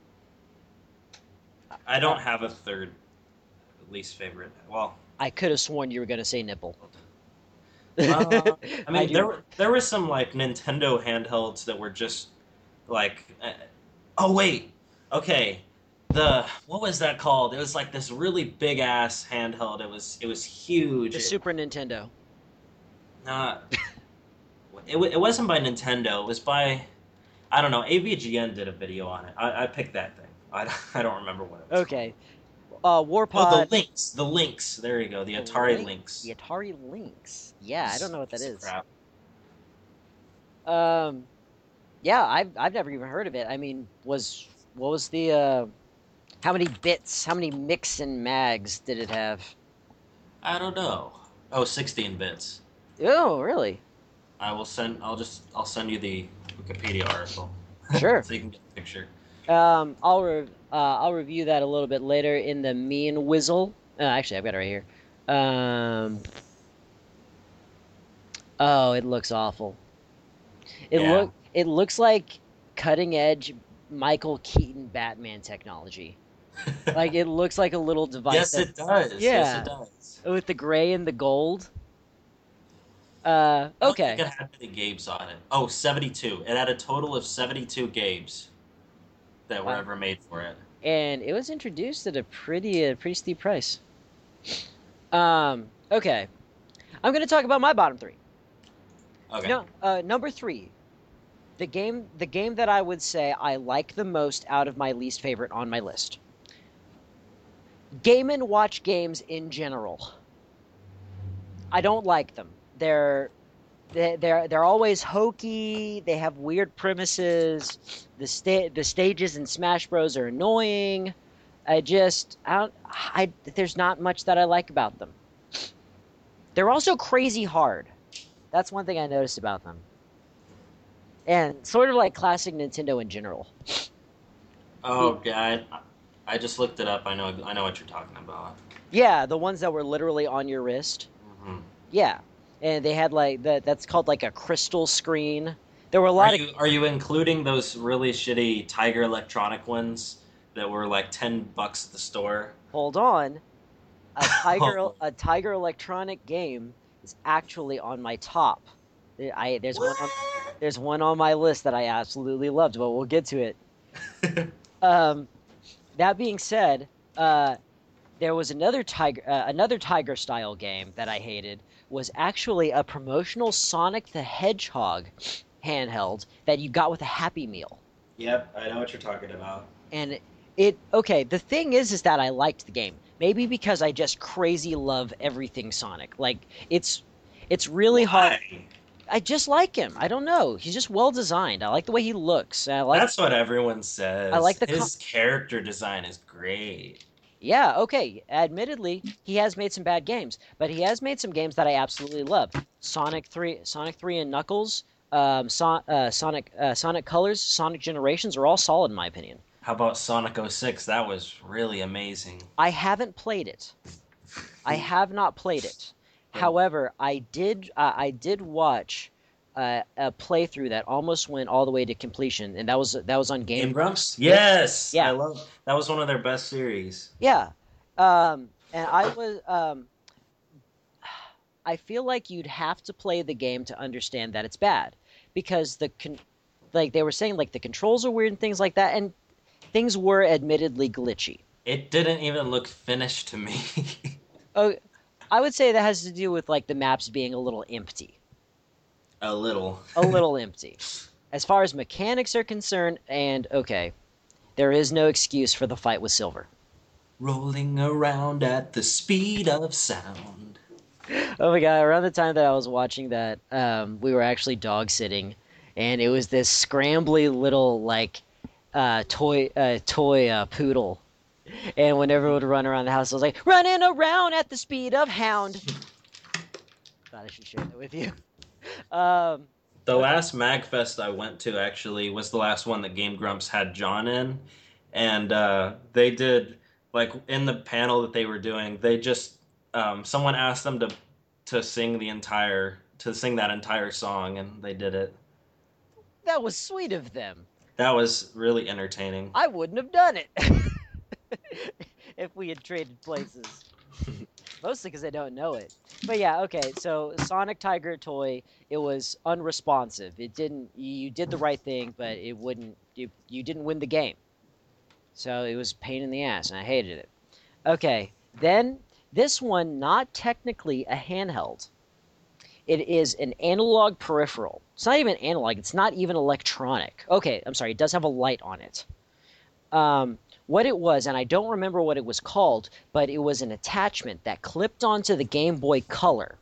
I Uh, don't have a third least favorite. Well, I could have sworn you were going to say nipple. uh, I I mean, there do. were there were some like Nintendo handhelds that were just like, uh, oh wait, okay, the what was that called? It was like this really big ass handheld. It was it was huge. The It, Super Nintendo. uh, it, it wasn't by Nintendo. It was by I don't know. A V G N did a video on it. I, I picked that thing. I, I don't remember what it was called. Okay. Uh, Oh, the Warpod. Lynx. The Lynx. There you go. The The Atari Link. Lynx. The Atari Lynx. Yeah, I don't It's know a what that piece of is. crap. Um, yeah, I've I've never even heard of it. I mean, was what was the uh, how many bits, how many mix and mags did it have? I don't know. Oh, sixteen bits. Oh, really? I will send. I'll just. I'll send you the Wikipedia article Sure. so you can get a picture. Um, I'll re uh, I'll review that a little bit later in the Mean Whizzle. Uh, actually, I've got it right here. Um, oh, it looks awful. It Yeah. look it looks like cutting edge Michael Keaton Batman technology. Like it looks like a little device Yes, that, it does. Yes, it yeah, does. with the gray and the gold. Uh, I don't think okay. it had many games on it. Oh, seventy-two. It had a total of seventy-two games that were Wow. ever made for it. And it was introduced at a pretty a pretty steep price. Um, okay. I'm going to talk about my bottom three. Okay. No, uh, number three, the game the game that I would say I like the most out of my least favorite on my list. Game and Watch games in general. I don't like them. They're they- they're they're always hokey. They have weird premises. The sta- the stages in Smash Bros are annoying. I just I don't I there's not much that I like about them. They're also crazy hard. That's one thing I noticed about them. And sort of like classic Nintendo in general. Oh, yeah. I, I just looked it up. I know. I know what you're talking about. Yeah, the ones that were literally on your wrist. hmm Yeah. And they had like that that's called like a crystal screen. There were a Are lot of you are you including those really shitty Tiger Electronic ones that were like ten bucks at the store? hold on. A Tiger Oh, a Tiger Electronic game is actually on my top. I there's one on what? there's one on my list that I absolutely loved, but we'll get to it. Um that being said, uh there was another tiger uh, another tiger style game that I hated was actually a promotional Sonic the Hedgehog handheld that you got with a Happy Meal. Yep, I know what you're talking about. And it okay, the thing is is that I liked the game. Maybe because I just crazy love everything Sonic. Like it's it's really hard. Why? I just like him. I don't know. He's just well designed. I like the way he looks. I like That's what everyone I like says. the co- His character design is great. Yeah, okay. Admittedly, he has made some bad games, but he has made some games that I absolutely love. Sonic three, Sonic three and Knuckles, um, so, uh, Sonic uh, Sonic Colors, Sonic Generations are all solid in my opinion. How about Sonic oh six? That was really amazing. I haven't played it. I have not played it. However, I did uh, I did watch uh, a playthrough that almost went all the way to completion, and that was that was on Game Game Grumps? Grumps. Yeah, Yes, I yeah, love that was one of their best series. yeah. Um, and I was um, I feel like you'd have to play the game to understand that it's bad because the con- like they were saying like the controls are weird and things like that, and things were admittedly glitchy. It didn't even look finished to me. Oh, I would say that has to do with like the maps being a little empty. A little. A little empty. As far as mechanics are concerned, and okay, there is no excuse for the fight with Silver. Rolling around at the speed of sound. Oh my god, around the time that I was watching that, um, we were actually dog sitting, and it was this scrambly little like uh, toy uh, toy uh, poodle. And whenever it would run around the house, I was like, running around at the speed of hound. thought I should share that with you. Um, The okay. last MagFest I went to actually was the last one that Game Grumps had John in, and uh, they did like in the panel that they were doing, they just um, someone asked them to to sing the entire to sing that entire song, and they did it. That was sweet of them. That was really entertaining. I wouldn't have done it if we had traded places. Mostly because I don't know it. But yeah, okay. So Sonic Tiger toy, it was unresponsive. It didn't. You did the right thing, but it wouldn't. You, you didn't win the game. So it was a pain in the ass, and I hated it. Okay, then this one, not technically a handheld. It is an analog peripheral. It's not even analog. It's not even electronic. Okay, I'm sorry. It does have a light on it. Um, what it was, and I don't remember what it was called, but it was an attachment that clipped onto the Game Boy Color.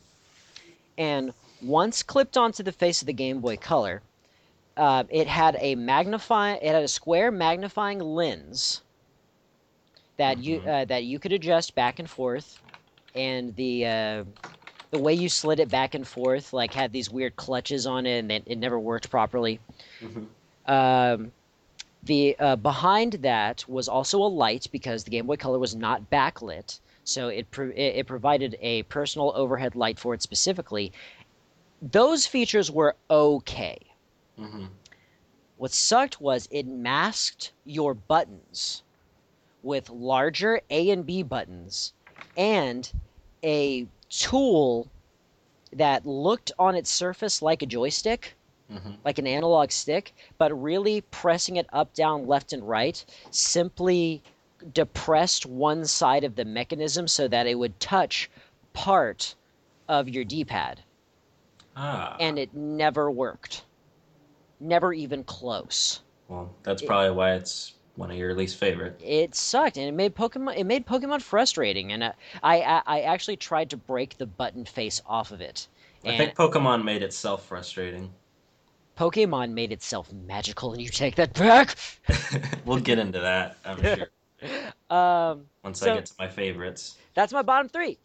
And once clipped onto the face of the Game Boy Color, uh, it had a magnifying, it had a square magnifying lens that you Mhm. uh, that you could adjust back and forth, and the uh, the way you slid it back and forth like had these weird clutches on it, and it, it never worked properly. Mhm. Um, The uh, behind that was also a light because the Game Boy Color was not backlit, so it, pro- it it provided a personal overhead light for it specifically. Those features were okay. Mhm. What sucked was it masked your buttons with larger A and B buttons and a tool that looked on its surface like a joystick, Mhm. like an analog stick, but really pressing it up, down, left, and right simply depressed one side of the mechanism so that it would touch part of your D-pad. Ah. And it never worked. Never even close. Well, that's It, probably why it's one of your least favorite. it sucked, and it made Pokemon. It made Pokemon frustrating, and I, I, I actually tried to break the button face off of it, I and think Pokemon made itself frustrating. Pokemon made itself magical, and you take that back. We'll get into that, I'm sure, um, once I so get to my favorites. that's my bottom three.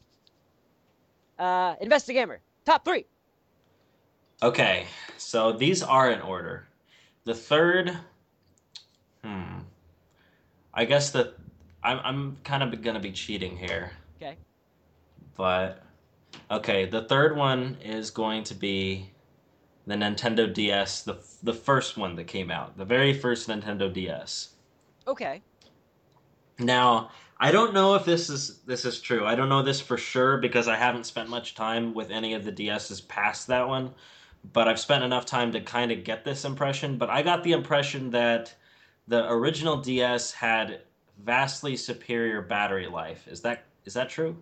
Uh, Investigamer, top three. Okay, so these are in order. The third, hmm, I guess that I'm I'm kind of gonna be cheating here, Okay. but okay, the third one is going to be the Nintendo D S, the the first one that came out, the very first Nintendo D S. Okay. Now, I don't know if this is this is true. I don't know this for sure because I haven't spent much time with any of the D Ss past that one, but I've spent enough time to kind of get this impression. But I got the impression that the original D S had vastly superior battery life. Is that is that true?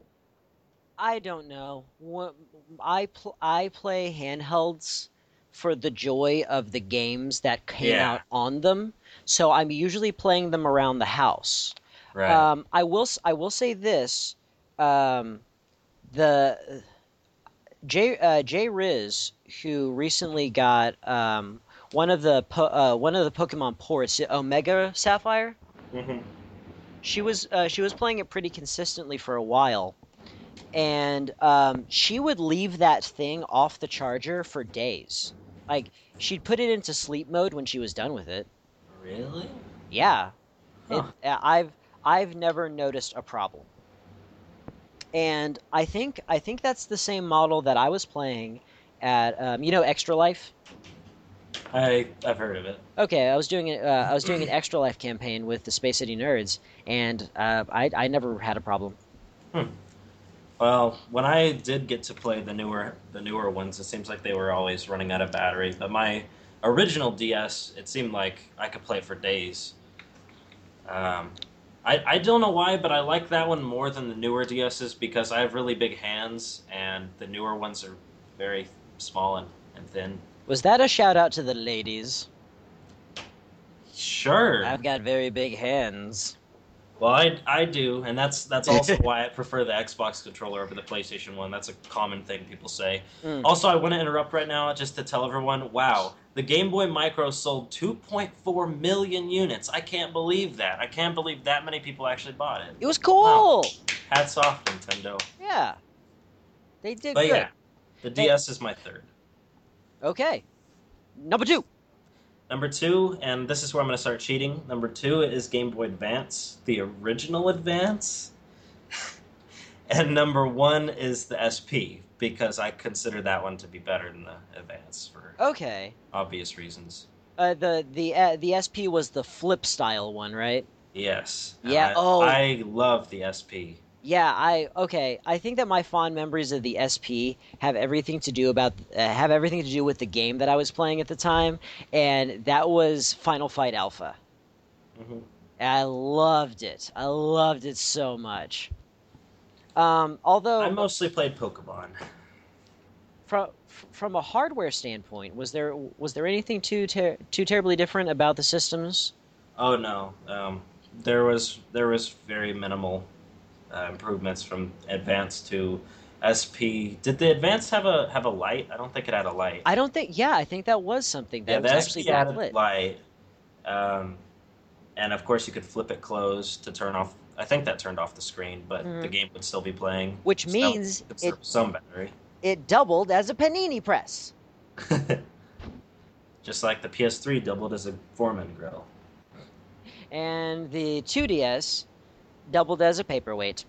I don't know. What I pl- I play handhelds for the joy of the games that came Yeah, out on them, so I'm usually playing them around the house. right. Um, I will s- I will say this. Um, the Jay uh, Jay Riz, who recently got um, one of the po- uh, one of the Pokemon ports, Omega Sapphire. Hmm. She was uh, she was playing it pretty consistently for a while, and um, she would leave that thing off the charger for days. Like she'd put it into sleep mode when she was done with it. Really? Yeah, it. Huh. uh, I've I've never noticed a problem. And I think I think that's the same model that I was playing at um, you know Extra Life. I I've heard of it. Okay, I was doing it. Uh, I was doing an Extra Life campaign with the Space City Nerds, and uh, I I never had a problem. Hmm. Well, when I did get to play the newer the newer ones, it seems like they were always running out of battery. But my original D S, it seemed like I could play for days. Um, I I don't know why, but I like that one more than the newer D Ss because I have really big hands, and the newer ones are very small and, and thin. Was that a shout out to the ladies? Sure. I've got very big hands. Well, I, I do, and that's that's also why I prefer the Xbox controller over the PlayStation one. That's a common thing people say. Mm. Also, I want to interrupt right now just to tell everyone, wow, the Game Boy Micro sold two point four million units. I can't believe that. I can't believe that many people actually bought it. It was cool. Wow. Hats off, Nintendo. Yeah. They did But good. yeah, the They- D S is my third. Okay. Number two. Number two, and this is where I'm going to start cheating. Number two is Game Boy Advance, the original Advance. And number one is the S P, because I consider that one to be better than the Advance for Okay. obvious reasons. Uh, the the uh, the S P was the flip style one, right? Yes. And Yeah. I, Oh, I love the S P. yeah. I okay. I think that my fond memories of the S P have everything to do about uh, have everything to do with the game that I was playing at the time, and that was Final Fight Alpha. hmm I loved it. I loved it so much. Um, I although mostly played Pokemon. from from a hardware standpoint, was there was there anything too ter too terribly different about the systems? Oh no, um, there was there was very minimal uh, improvements from Advance to S P. Did the Advance have a have a light? I don't think it had a light. I don't think. Yeah, I think that was something Yeah, that the was actually S P added backlit. light, um, and of course you could flip it closed to turn off. I think that turned off the screen, but the Mhm. game would still be playing. Which So that would means it conserve some battery. it doubled as a panini press. Just like the P S three doubled as a Foreman grill. And the two D S doubled as a paperweight.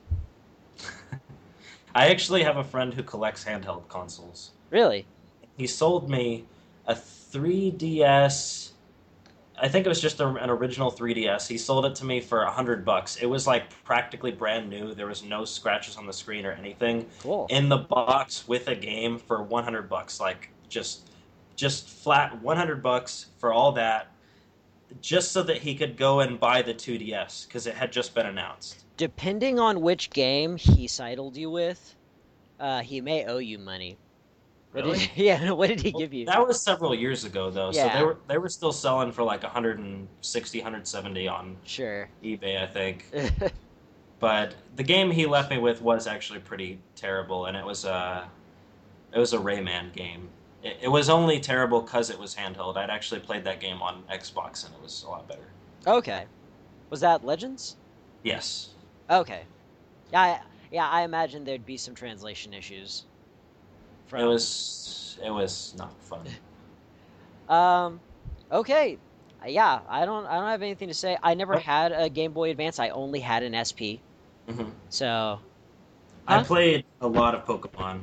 I actually have a friend who collects handheld consoles. Really? He sold me a three D S. I think it was just a, an original three D S. He sold it to me for a hundred bucks. It was like practically brand new. There was no scratches on the screen or anything. Cool. In the box with a game for one hundred bucks. Like just, just flat one hundred bucks for all that, just so that he could go and buy the two D S because it had just been announced. Depending on which game he sidled you with, uh, he may owe you money. What Really? did, yeah, what did he Well, give you? that was several years ago though, so Yeah. they were they were still selling for like one hundred sixty, one hundred seventy on Sure. eBay, I think. But the game he left me with was actually pretty terrible, and it was a it was a Rayman game. It, it was only terrible because it was handheld. I'd actually played that game on Xbox, and it was a lot better. Okay. Was that Legends? Yes. Okay. Yeah, I, yeah, I imagine there'd be some translation issues. From, It was it was not fun. Um, okay. Yeah, I don't I don't have anything to say. I never Oh. had a Game Boy Advance. I only had an S P. hmm So, I Huh? played a lot of Pokemon.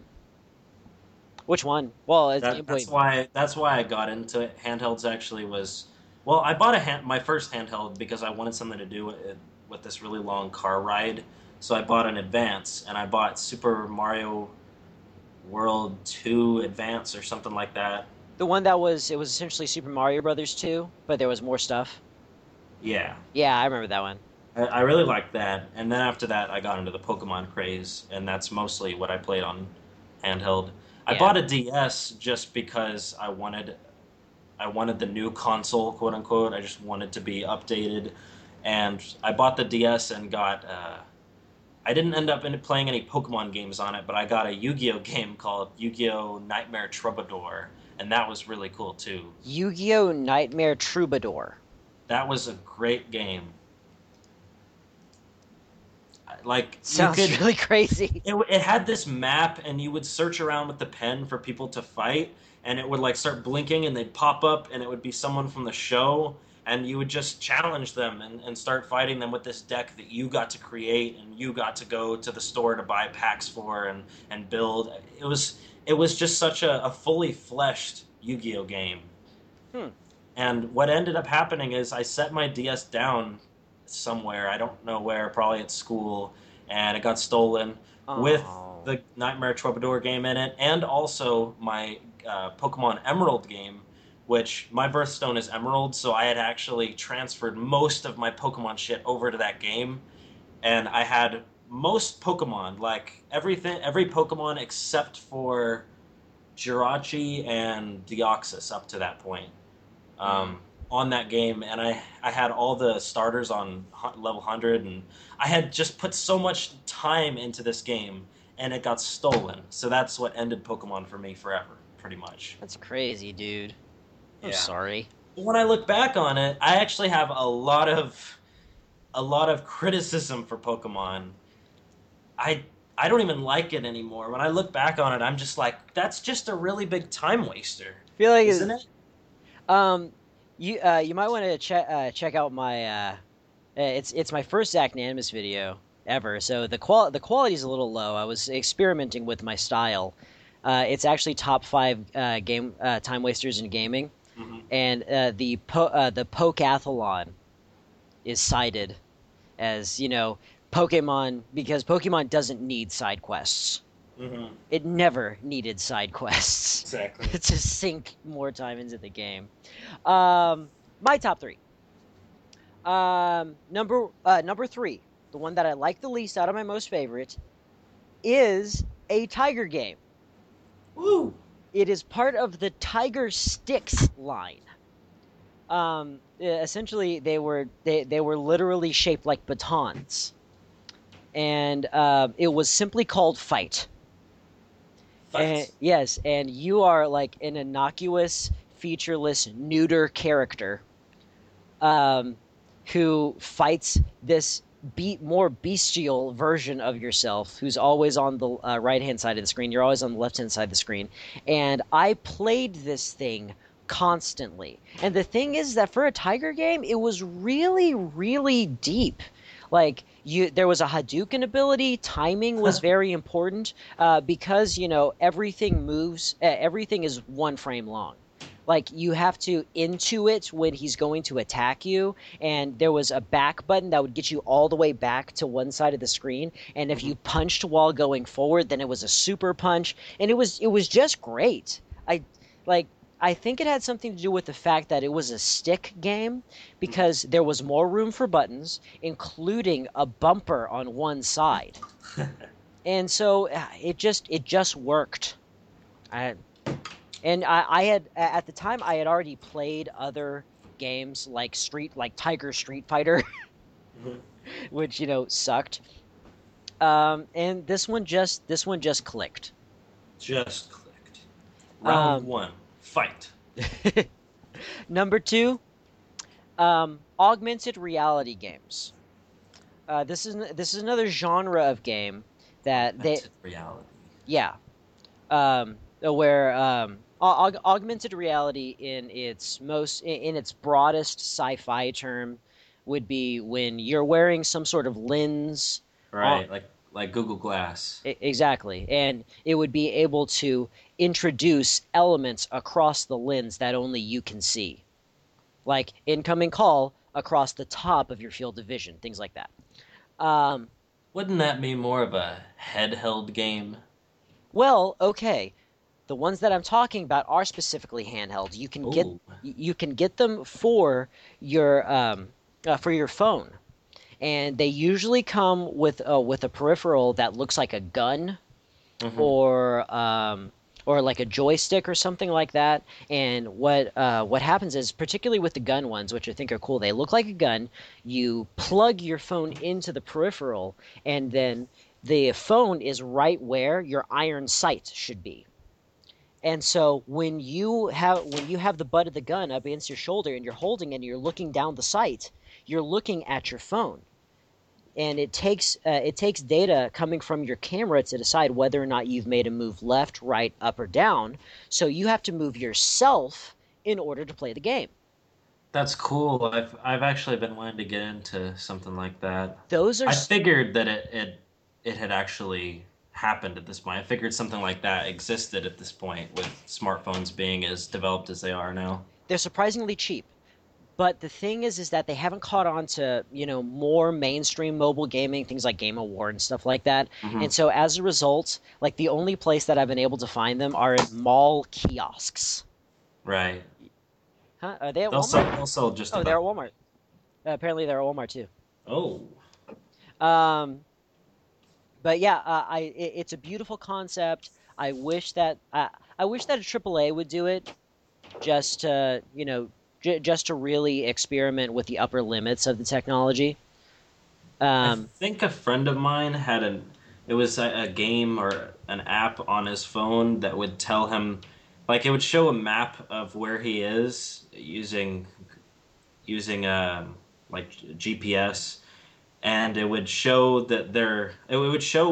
which one? Well, it's Game That, Boy. that's why that's why I got into it. Handhelds actually was well, I bought a hand, my first handheld because I wanted something to do with, with this really long car ride. So I bought an Advance, and I bought Super Mario World two Advance or something like that. The one that was it was essentially Super Mario Brothers two, but there was more stuff. Yeah, Yeah, I remember that one. I, I really liked that. And then after that, I got into the Pokemon craze, and that's mostly what I played on handheld. I Yeah. bought a D S just because I wanted I wanted the new console, quote unquote. I just wanted to be updated, and I bought the D S and got. Uh, I didn't end up in playing any Pokemon games on it, but I got a Yu-Gi-Oh game called Yu-Gi-Oh Nightmare Troubadour, and that was really cool too. Yu-Gi-Oh! Nightmare Troubadour. That was a great game. Like Sounds you could, really crazy. it, it had this map, and you would search around with the pen for people to fight, and it would like start blinking, and they'd pop up, and it would be someone from the show, and you would just challenge them and, and start fighting them with this deck that you got to create, and you got to go to the store to buy packs for and, and build. It was it was just such a, a fully fleshed Yu-Gi-Oh game. Hmm. And what ended up happening is I set my D S down somewhere, I don't know where, probably at school, and it got stolen with Oh. the Nightmare Troubadour game in it, and also my uh, Pokemon Emerald game, which my birthstone is Emerald, so I had actually transferred most of my Pokemon shit over to that game, and I had most Pokemon, like everything, every Pokemon except for Jirachi and Deoxys up to that point. Um, on that game, and I, I had all the starters on hu- level one hundred, and I had just put so much time into this game, and it got stolen. So that's what ended Pokemon for me forever, pretty much. That's crazy, dude. I'm Yeah. sorry. But when I look back on it, I actually have a lot of a lot of criticism for Pokemon. I I don't even like it anymore. When I look back on it, I'm just like, that's just a really big time waster, I feel like isn't it, it? um you uh you might want to check uh check out my uh Uh, It's it's my first Zach Animus video ever, so the qual the quality is a little low. I was experimenting with my style. Uh, it's actually top five uh, game uh, time wasters in gaming, Hmm. and uh, the po uh, the Pokeathlon is cited as, you know, Pokemon, because Pokemon doesn't need side quests. Hmm. It never needed side quests Exactly. to sink more time into the game. Um, my top three. Um, number uh, number three, the one that I like the least out of my most favorite, is a Tiger game. Woo! It is part of the Tiger Sticks line. Um, e- essentially, they were they they were literally shaped like batons, and uh, it was simply called Fight. And Fight. yes, and you are like an innocuous, featureless, neuter character, um, who fights this beat more bestial version of yourself who's always on the uh, right hand side of the screen. You're always on the left hand side of the screen. And I played this thing constantly. And the thing is that for a Tiger game, it was really, really deep. Like you, there was a Hadouken ability. Timing was very important, uh, because you know everything moves. Uh, everything is one frame long. Like you have to intuit when he's going to attack you, and there was a back button that would get you all the way back to one side of the screen, and if Hmm. you punched while going forward, then it was a super punch, and it was it was just great. I like I think it had something to do with the fact that it was a stick game, because there was more room for buttons, including a bumper on one side. And so uh, it just it just worked. I and I, I had at the time I had already played other games like Street like Tiger Street Fighter, Hmm. which you know sucked. Um, and this one just this one just clicked. Just clicked. Round Um, one. Fight. number two, um, augmented reality games. Uh, this is this is another genre of game that they Augmented reality. yeah, um, where um, aug augmented reality in its most in its broadest sci-fi term would be when you're wearing some sort of lens on. Right, like like Google Glass. e- Exactly, and it would be able to introduce elements across the lens that only you can see, like incoming call across the top of your field of vision, things like that. Um, Wouldn't that be more of a head-held game? well, okay, the ones that I'm talking about are specifically handheld. You can get Ooh. you can get them for your um, uh, for your phone, and they usually come with uh, with a peripheral that looks like a gun, Hmm. or um, or like a joystick or something like that. And what uh, what happens is, particularly with the gun ones, which I think are cool, they look like a gun. You plug your phone into the peripheral, and then the phone is right where your iron sight should be. And so when you have when you have the butt of the gun up against your shoulder and you're holding it and you're looking down the sight, you're looking at your phone. And it takes uh, it takes data coming from your camera to decide whether or not you've made a move left, right, up, or down. So you have to move yourself in order to play the game. That's cool. I've I've actually been wanting to get into something like that. Those are I figured that it it it had actually happened at this point. I figured something like that existed at this point with smartphones being as developed as they are now. they're surprisingly cheap. But the thing is, is that they haven't caught on to, you know, more mainstream mobile gaming, things like Game Award and stuff like that. Hmm. And so as a result, like the only place that I've been able to find them are in mall kiosks. Right. Huh? Are they at They'll sell Walmart? they'll sell just Oh, they're about. at Walmart. Uh, apparently, they're at Walmart too. Oh. Um, but yeah, uh, I it, it's a beautiful concept. I wish that uh, I wish that a triple A would do it, just to you know j just to really experiment with the upper limits of the technology. I Um, think a friend of mine had an it was a, a game or an app on his phone that would tell him like it would show a map of where he is using using um like G P S, and it would show that there it would show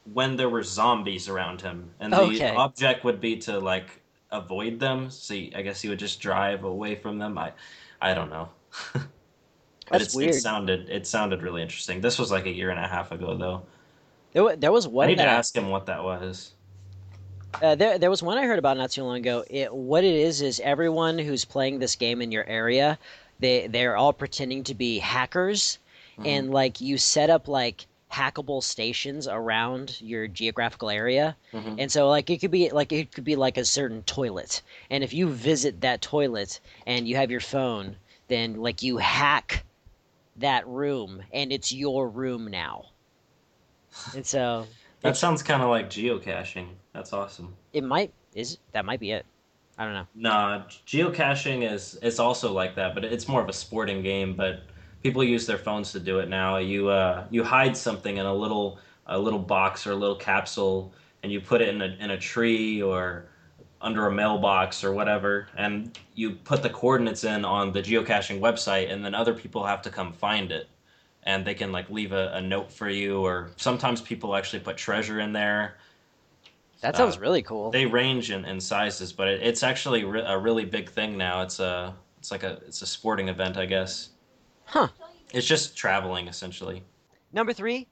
when there were zombies around him, and the Okay, object would be to like avoid them. So he- I guess he would just drive away from them. I, I don't know, but that's it's it weird. sounded it sounded really interesting. This was like a year and a half ago though. There, wa- there was I one need to that I ask him what that was. uh, there there was one I heard about not too long ago. It what it is is everyone who's playing this game in your area, they they're all pretending to be hackers, Hmm. and like you set up like hackable stations around your geographical area. Hmm. And so like it could be like it could be like a certain toilet. And if you visit that toilet and you have your phone, then like you hack that room and it's your room now. And so That it's sounds kind of like geocaching. That's awesome. it might is that might be it. I don't know. Nah, geocaching is is also like that, but it's more of a sporting game. But people use their phones to do it now. You uh you hide something in a little a little box or a little capsule, and you put it in a in a tree or under a mailbox or whatever, and you put the coordinates in on the geocaching website, and then other people have to come find it, and they can like leave a, a note for you, or sometimes people actually put treasure in there. That Uh, sounds really cool. they range in, in sizes, but it, it's actually re- a really big thing now. It's a it's like a it's a sporting event, I guess. Huh. It's just traveling essentially. Number three,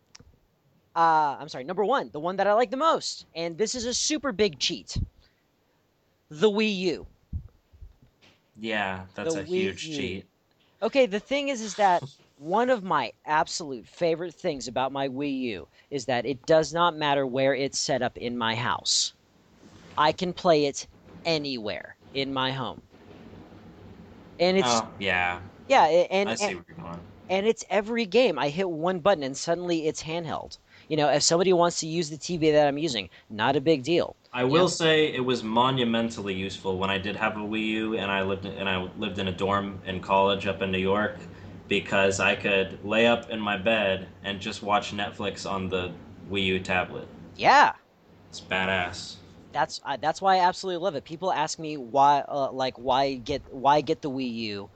uh, I'm sorry, number one, the one that I like the most, and this is a super big cheat. The Wii U. Yeah, The that's a Wii huge U. cheat. Okay, the thing is, is that one of my absolute favorite things about my Wii U is that it does not matter where it's set up in my house. I can play it anywhere in my home, and it's Oh yeah, yeah, and I and, see where you're going. and it's every game. I hit one button and suddenly it's handheld. You know, if somebody wants to use the T V that I'm using, not a big deal. I You will know, say it was monumentally useful when I did have a Wii U and I lived in, and I lived in a dorm in college up in New York because I could lay up in my bed and just watch Netflix on the Wii U tablet. yeah, It's badass. that's uh, that's why I absolutely love it. People ask me why, uh, like, why get why get the Wii U,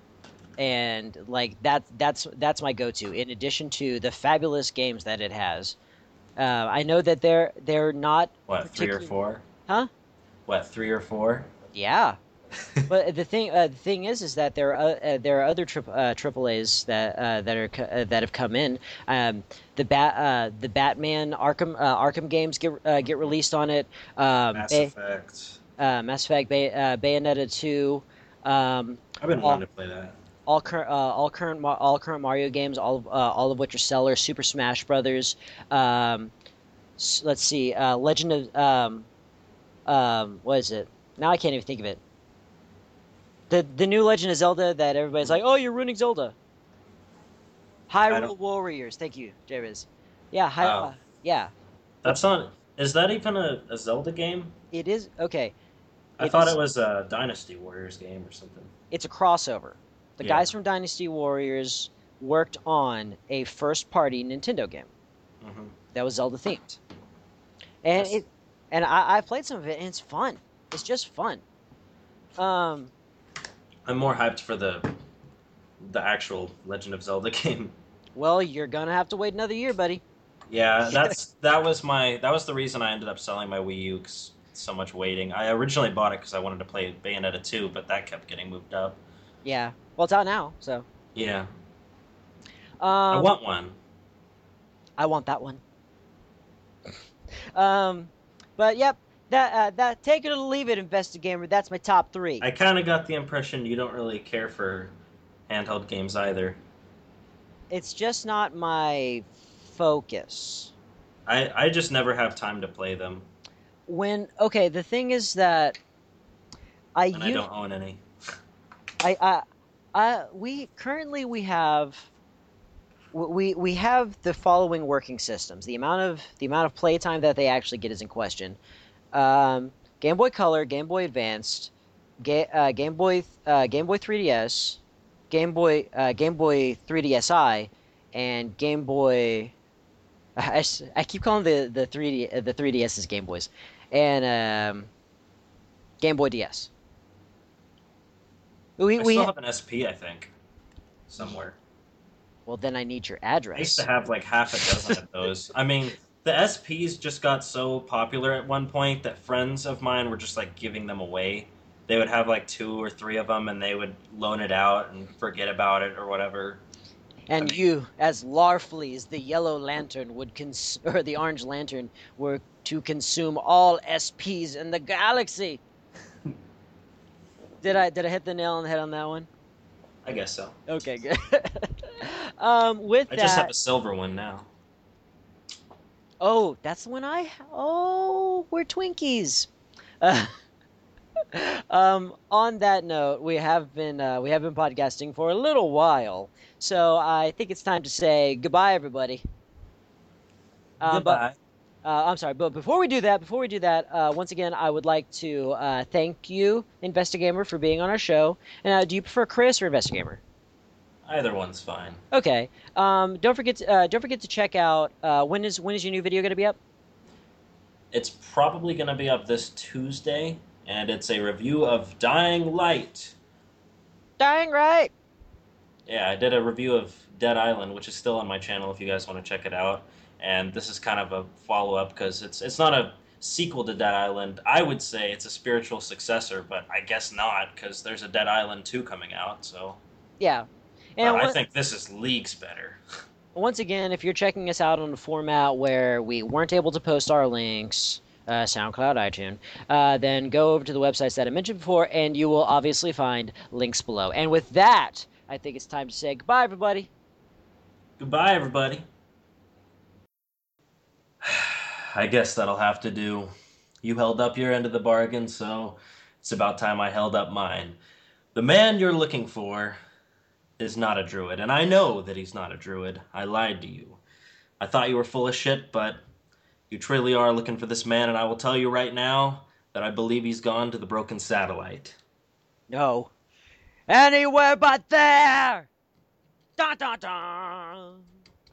and like that that's that's my go-to. In addition to the fabulous games that it has, uh, I know that they're they're not What, three or particularly, four? huh? What, three or four? Yeah, but the thing, uh, the thing is, is that there are uh, there are other tri uh, triple A's that uh, that are co- uh, that have come in. Um, the bat uh, the Batman Arkham uh, Arkham games get uh, get released on it. Um, Mass Bay, Effect. uh, Mass Effect, Bay, uh, Bayonetta two, um, I've been all wanting to play that. all current uh, all current Ma- all current Mario games, all of, uh, all of which are stellar. Super Smash Brothers. Um, s- let's see, uh, Legend of um, um, what is it? Now I can't even think of it. The the new Legend of Zelda that everybody's like, oh, you're ruining Zelda. I don't. Hyrule Warriors. Thank you, Javiz. Yeah, hi, Oh, uh, yeah. that's not. Is that even a, a Zelda game? It is okay. I It thought it is. was a Dynasty Warriors game or something. It's a crossover. The Yeah. guys from Dynasty Warriors worked on a first-party Nintendo game Hmm. that was Zelda themed, and That's. it and I, I played some of it, and it's fun. It's just fun. Um, I'm more hyped for the the actual Legend of Zelda game. well, you're gonna have to wait another year, buddy. Yeah, that's that was my that was the reason I ended up selling my Wii U 'cause so much waiting. I originally bought it because I wanted to play Bayonetta two, but that kept getting moved up. Yeah. Well, it's out now, so Yeah, I um, want one. I want that one. Um, but yep, that uh, that take it or leave it, Investigator. That's my top three. I kind of got the impression you don't really care for handheld games either. It's just not my focus. I I just never have time to play them, When okay, the thing is that I and I use don't own any. I I, I we currently we have we we have the following working systems. The amount of the amount of playtime that they actually get is in question. Um, Game Boy Color, Game Boy Advanced, Ga uh, Game Boy uh, Game Boy three D S, Game Boy uh, Game Boy three D S i, and Game Boy. I, s- I keep calling the the three D uh, the three D S's Game Boys, and um, Game Boy D S. We I we still have an S P, I think, somewhere. well then I need your I used to address. have like half a dozen of those. I mean, The S Ps just got so popular at one point that friends of mine were just like giving them away. They would have like two or three of them, and they would loan it out and forget about it or whatever. I And mean, you, as Larfleeze, the Yellow Lantern, would cons- or the Orange Lantern, were to consume all S Ps in the galaxy. Did I did I hit the nail on the head on that one? I guess so. Okay, good. um, with I that, just have a silver one now. oh, that's the one I. Oh, we're Twinkies. Uh, um, on that note, we have been uh, we have been podcasting for a little while, so I think it's time to say goodbye, everybody. Um, but Goodbye. Uh, I'm sorry, but before we do that, before we do that, uh, once again, I would like to uh, thank you, Investigamer, for being on our show. And uh, do you prefer Chris or Investigamer? Either one's fine. Okay. Um, don't forget to uh, don't forget to check out uh, when is when is your new video going to be up? It's probably going to be up this Tuesday, and it's a review of Dying Light. Dying right. Yeah, I did a review of Dead Island, which is still on my channel if you guys want to check it out. And this is kind of a follow-up because it's it's not a sequel to Dead Island. I would say it's a spiritual successor, but I guess not because there's a Dead Island two coming out. So, Yeah. but And I on- think this is leagues better. once again, if you're checking us out on a format where we weren't able to post our links, uh, SoundCloud, iTunes, uh, then go over to the websites that I mentioned before, and you will obviously find links below. And with that, I think it's time to say goodbye, everybody. Goodbye, everybody. I guess that'll have to do. You held up your end of the bargain, so it's about time I held up mine. The man you're looking for is not a druid, and I know that he's not a druid. I lied to you. I thought you were full of shit, but you truly are looking for this man, and I will tell you right now that I believe he's gone to the broken satellite. No. Anywhere but there! Dun dun dun!